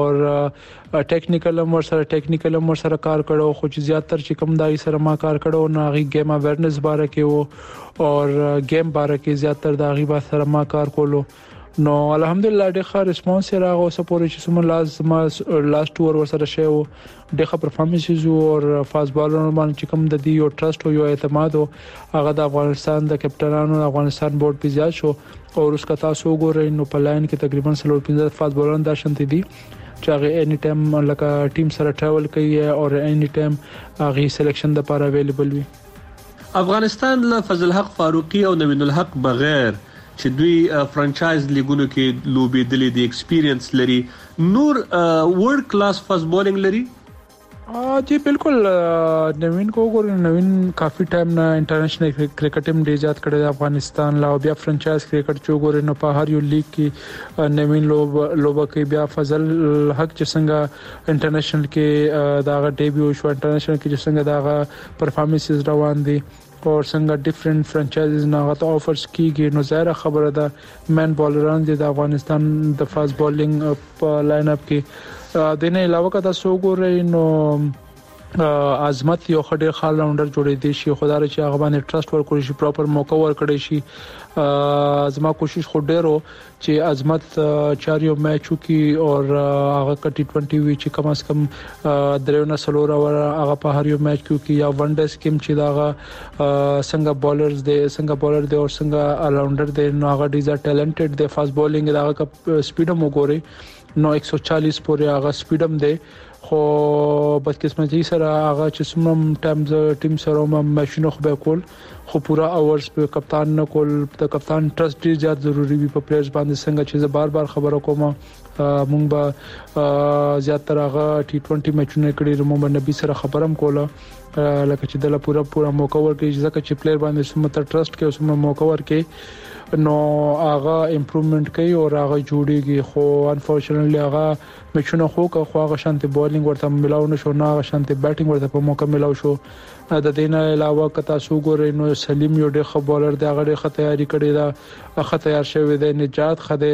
او ټیکنیکل امر سره ټیکنیکل امر سره کار کړو خو چې زیاتره چې کوم دای سره ما کار کړو نو هغه گیم اویرنس باره کې وو او گیم باره کې زیاتره داغي با سره ما کار کولو نو الحمدلله ډېر ښه ریسپانس راغو سپورټ چې سم لازم لاست اور ور سره شو ډېر ښه پرفارمنسز او فاست بالر باندې چې کوم د دی یو ټرست او یو اعتماد هغه د افغانستان د کپټانانو افغانستان بورډ په ځای شو او اوس کا تاسو وګورئ نو په لاین کې تقریبا سلور پنځه فاست بالران دا شنت دي چې هغه اني ټایم لکه ټیم سره ټراول کوي او اني ټایم هغه سلیکشن د لپاره اویلیبل وي افغانستان له فضل حق فاروقي او نوین الحق بغیر چې دوی فرانچایز لیګونو کې لوبي دلې دی ایکسپیرینس لري نور ورلد کلاس فاست بولینګ لري ا جی بالکل نوین کو ګور نوین کافي ټایم نه انټرنیشنل کرکټ ټیم ډیر زیات کړی افغانستان لا بیا فرانچایز کرکټ چو ګور نو په هر یو لیګ کې نوین لوب لوب کې بیا فضل حق چې څنګه انټرنیشنل کې داغه ډیبیو شو انټرنیشنل کې چې څنګه داغه پرفارمنسز روان دي او څنګه ډیفرنٹ فرانچایزز نه غته آفرز کیږي نو ظاهر خبره ده مین بولران د افغانستان د فاست بولینګ په لاین اپ کې د نه علاوه کدا سو ګورې نو عظمت یو خډه خال راونډر جوړې دي شي خدای چې هغه باندې ټرست ورکړي شي پراپر موقع ورکړي شي زما کوشش خو ډیرو چې عظمت چار یو میچو کې او هغه ټي ټوئنټي وی چې کم از کم درېونه سلور اور هغه په هر یو میچ کې یا ون ډے سکیم چې دا څنګه بولرز دي څنګه بولر دي او څنګه اراوندر دي نو هغه ډیزا ټیلنټډ دي فاست بولینګ دا هغه سپیډ مو ګوري نو ایک سو چالیس پورې هغه سپیډم دی خو بدقسمتي سره هغه چې سمم ټایمز ټیم سره هم ماشینو خو به کول خو پورا اورز په کپتان نه کول د کپتان ټرست ډیر زیات ضروری وي په پلیئرز باندې څنګه چې بار بار خبرو کوم مونږ به زیاتره هغه ټي ټوئنټي میچونه کړی مو باندې به سره خبرم کوله لکه چې د پورا پورا موقع ورکړي ځکه چې پلیئر باندې سمته ټرست کوي سم موقع ورکړي نو هغه امپروومنت کوي او هغه جوړيږي خو انفورچونټلی هغه میچونه خو کا خو هغه شانتي بولینګ ورته ملاو نشو نه هغه شانتي بیټینګ ورته په موقع ملاو شو د دینه علاوه کتا سو ګورې نو سلیم یو ډېر ښه بولر دی هغه ډېر ښه تیاری کړی دا ښه تیار شوی دی نجات خده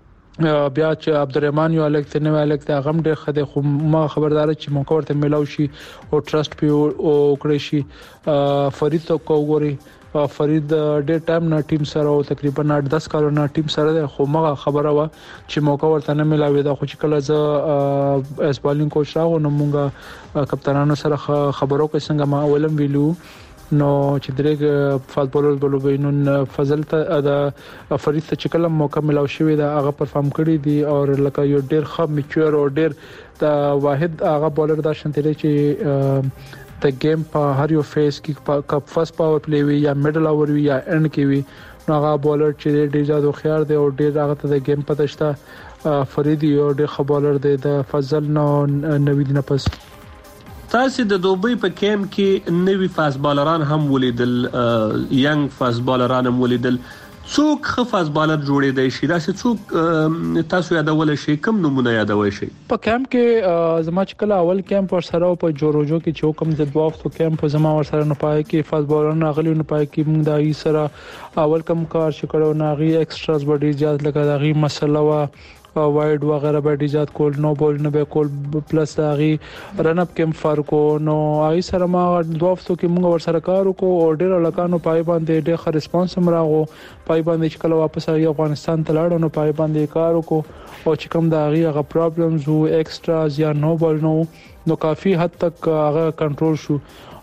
بیا چې عبدالرحمن یو الګ ته نه الګ ته غم ډېر خده خو ما خبردار چې موقع ورته ملاو شي او ټرست پیو او کړی شي فرید تو کو ګوري فرید ډېر ټایم نه ټیم سره او تقریبا آठ دس کالو نه ټیم سره خو مغه خبره وا چې موقع ورته نه ملاوي دا خو چې کله ز اس بالینګ کوچ راو نو مونږه کپتانانو سره خبرو کې څنګه ما اولم ویلو نو چې درېګ فاست بولرز بولوي نو فضل ته د فرید ته چې کله موقع ملاو شوی دا هغه پرفارم کړی دی او لکه یو ډېر ښه میچور او ډېر د واحد هغه بولر دا شنتلی چې د گیم په هر یو فیس کې کپ فرست پاور پلی وی یا میډل اور وی یا انډ کې وی نو هغه بولر چې ډیر زیات خيار دی او ډیر هغه ته د گیم پته شته فرید یو ډیر ښه بولر دی د فضل نو نوید نه پس تاسو د دوبۍ په کیم کې نوی فاست بالران هم ولیدل ینګ فاست بالران هم ولیدل څوک ښه فاست بالر جوړېدای شي دا څوک تاسو یادول شي کوم نمونه یادوي شي په کیمپ کې زما چې کله اول کیمپ ور سره په جوروجو کې چې کوم د دوه وختو کیمپ زما ور سره نه پای کې فاست بالر نه غلي نه پای کې موږ دای سره اول کم کار شکړو ناغي ایکستراز بډي زیات لکه داغي مسله وا وایډ وغیرہ به ډیزات کول نو بول نه به کول پلس هغه رن اپ کم فرقو نو آی سره ما دوه هفتو کې موږ ور سره کار وکړو او ډیر لکانو پای باندې ډیر ښه ریسپانس هم راغو پای باندې چې کله واپس راځي افغانستان ته لاړو نو پای باندې کار وکړو او چې کوم دا هغه پرابلمز وو ایکستراز یا نو بول نو نو کافي حد تک هغه کنټرول شو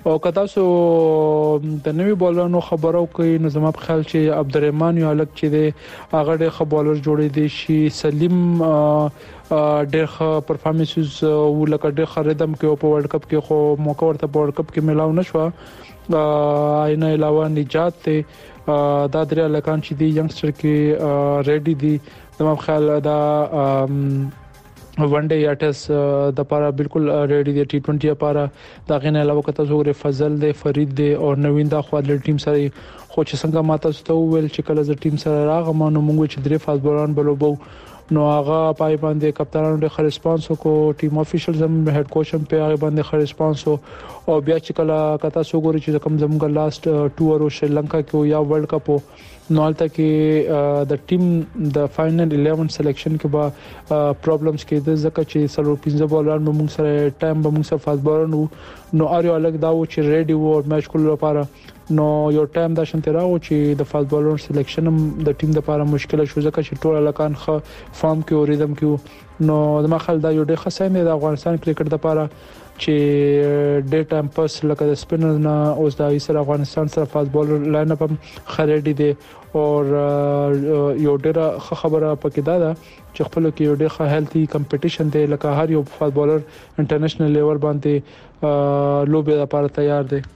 او کتا سو د نوی بولرونو خبرو کوي نو زما په خیال چې عبدالرحمن یو الک چې د هغه د خبرولر جوړې دي شي سلیم ډېر ښه پرفارمنسز ولکه ډېر خریدم کې په ورلد کپ کې خو موقع ورته په ورلد کپ کې ملاو نشو آینه علاوه نجات ته دا درې لکان چې دی ینګستر کې ریډي دي زما په خیال دا ون ډے یا ټیسټ د لپاره بالکل ریډي دي ټي ټوئنټي لپاره دا غنه علاوه کته زوره فضل دی فرید دی او نوین دا خو د ټیم سره خو چې څنګه ماته ستو ویل چې کله ز ټیم سره راغم نو موږ چې درې فاز بولان بلوبو نو هغه پای باندې کپتانانو ډېر ښه ریسپانس وکړو ټیم افیشلز هم هډ کوچ هم په هغه باندې ښه ریسپانس او بیا چې کله کتا سو ګوري چې کوم زموږ لاست ټور او شریلانکا کې یا ورلد کپ نو الته کې د ټیم د فائنل الیون سلیکشن کې با پرابلمز کې د زکه چې سلو پنځه بولان موږ سره ټایم به موږ سره فاز بولانو نو اړ یو الګ دا و چې ریډي وو میچ کول لپاره نو یو ټایم دا شنت راو چې د فاز بولر سلیکشن د ټیم لپاره مشکل شو ځکه چې ټول لکان خ فارم کې او ریدم کې نو د مخال دا یو ډېر ښه ساين د افغانستان کرکټ لپاره چې ډېر ټایم پس لکه د سپینر نه اوس د ایسر افغانستان سره فاز بولر لاین اپ خریدي دي او یو ډېر ښه خبره پکې دا ده چې خپل کې یو ډېر ښه هیلتي کمپټیشن دی لکه هر یو فاز بولر انټرنیشنل لیول باندې لوبي لپاره تیار دی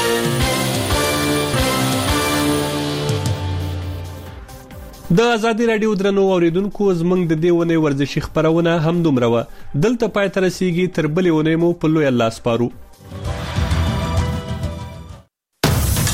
د ازادي رادیو درنو اوریدونکو زمنګ د دیونه ورزشي خبرونه هم دومره و دلته پای تر سیږي تر بلې ونه مو په لوی الله سپارو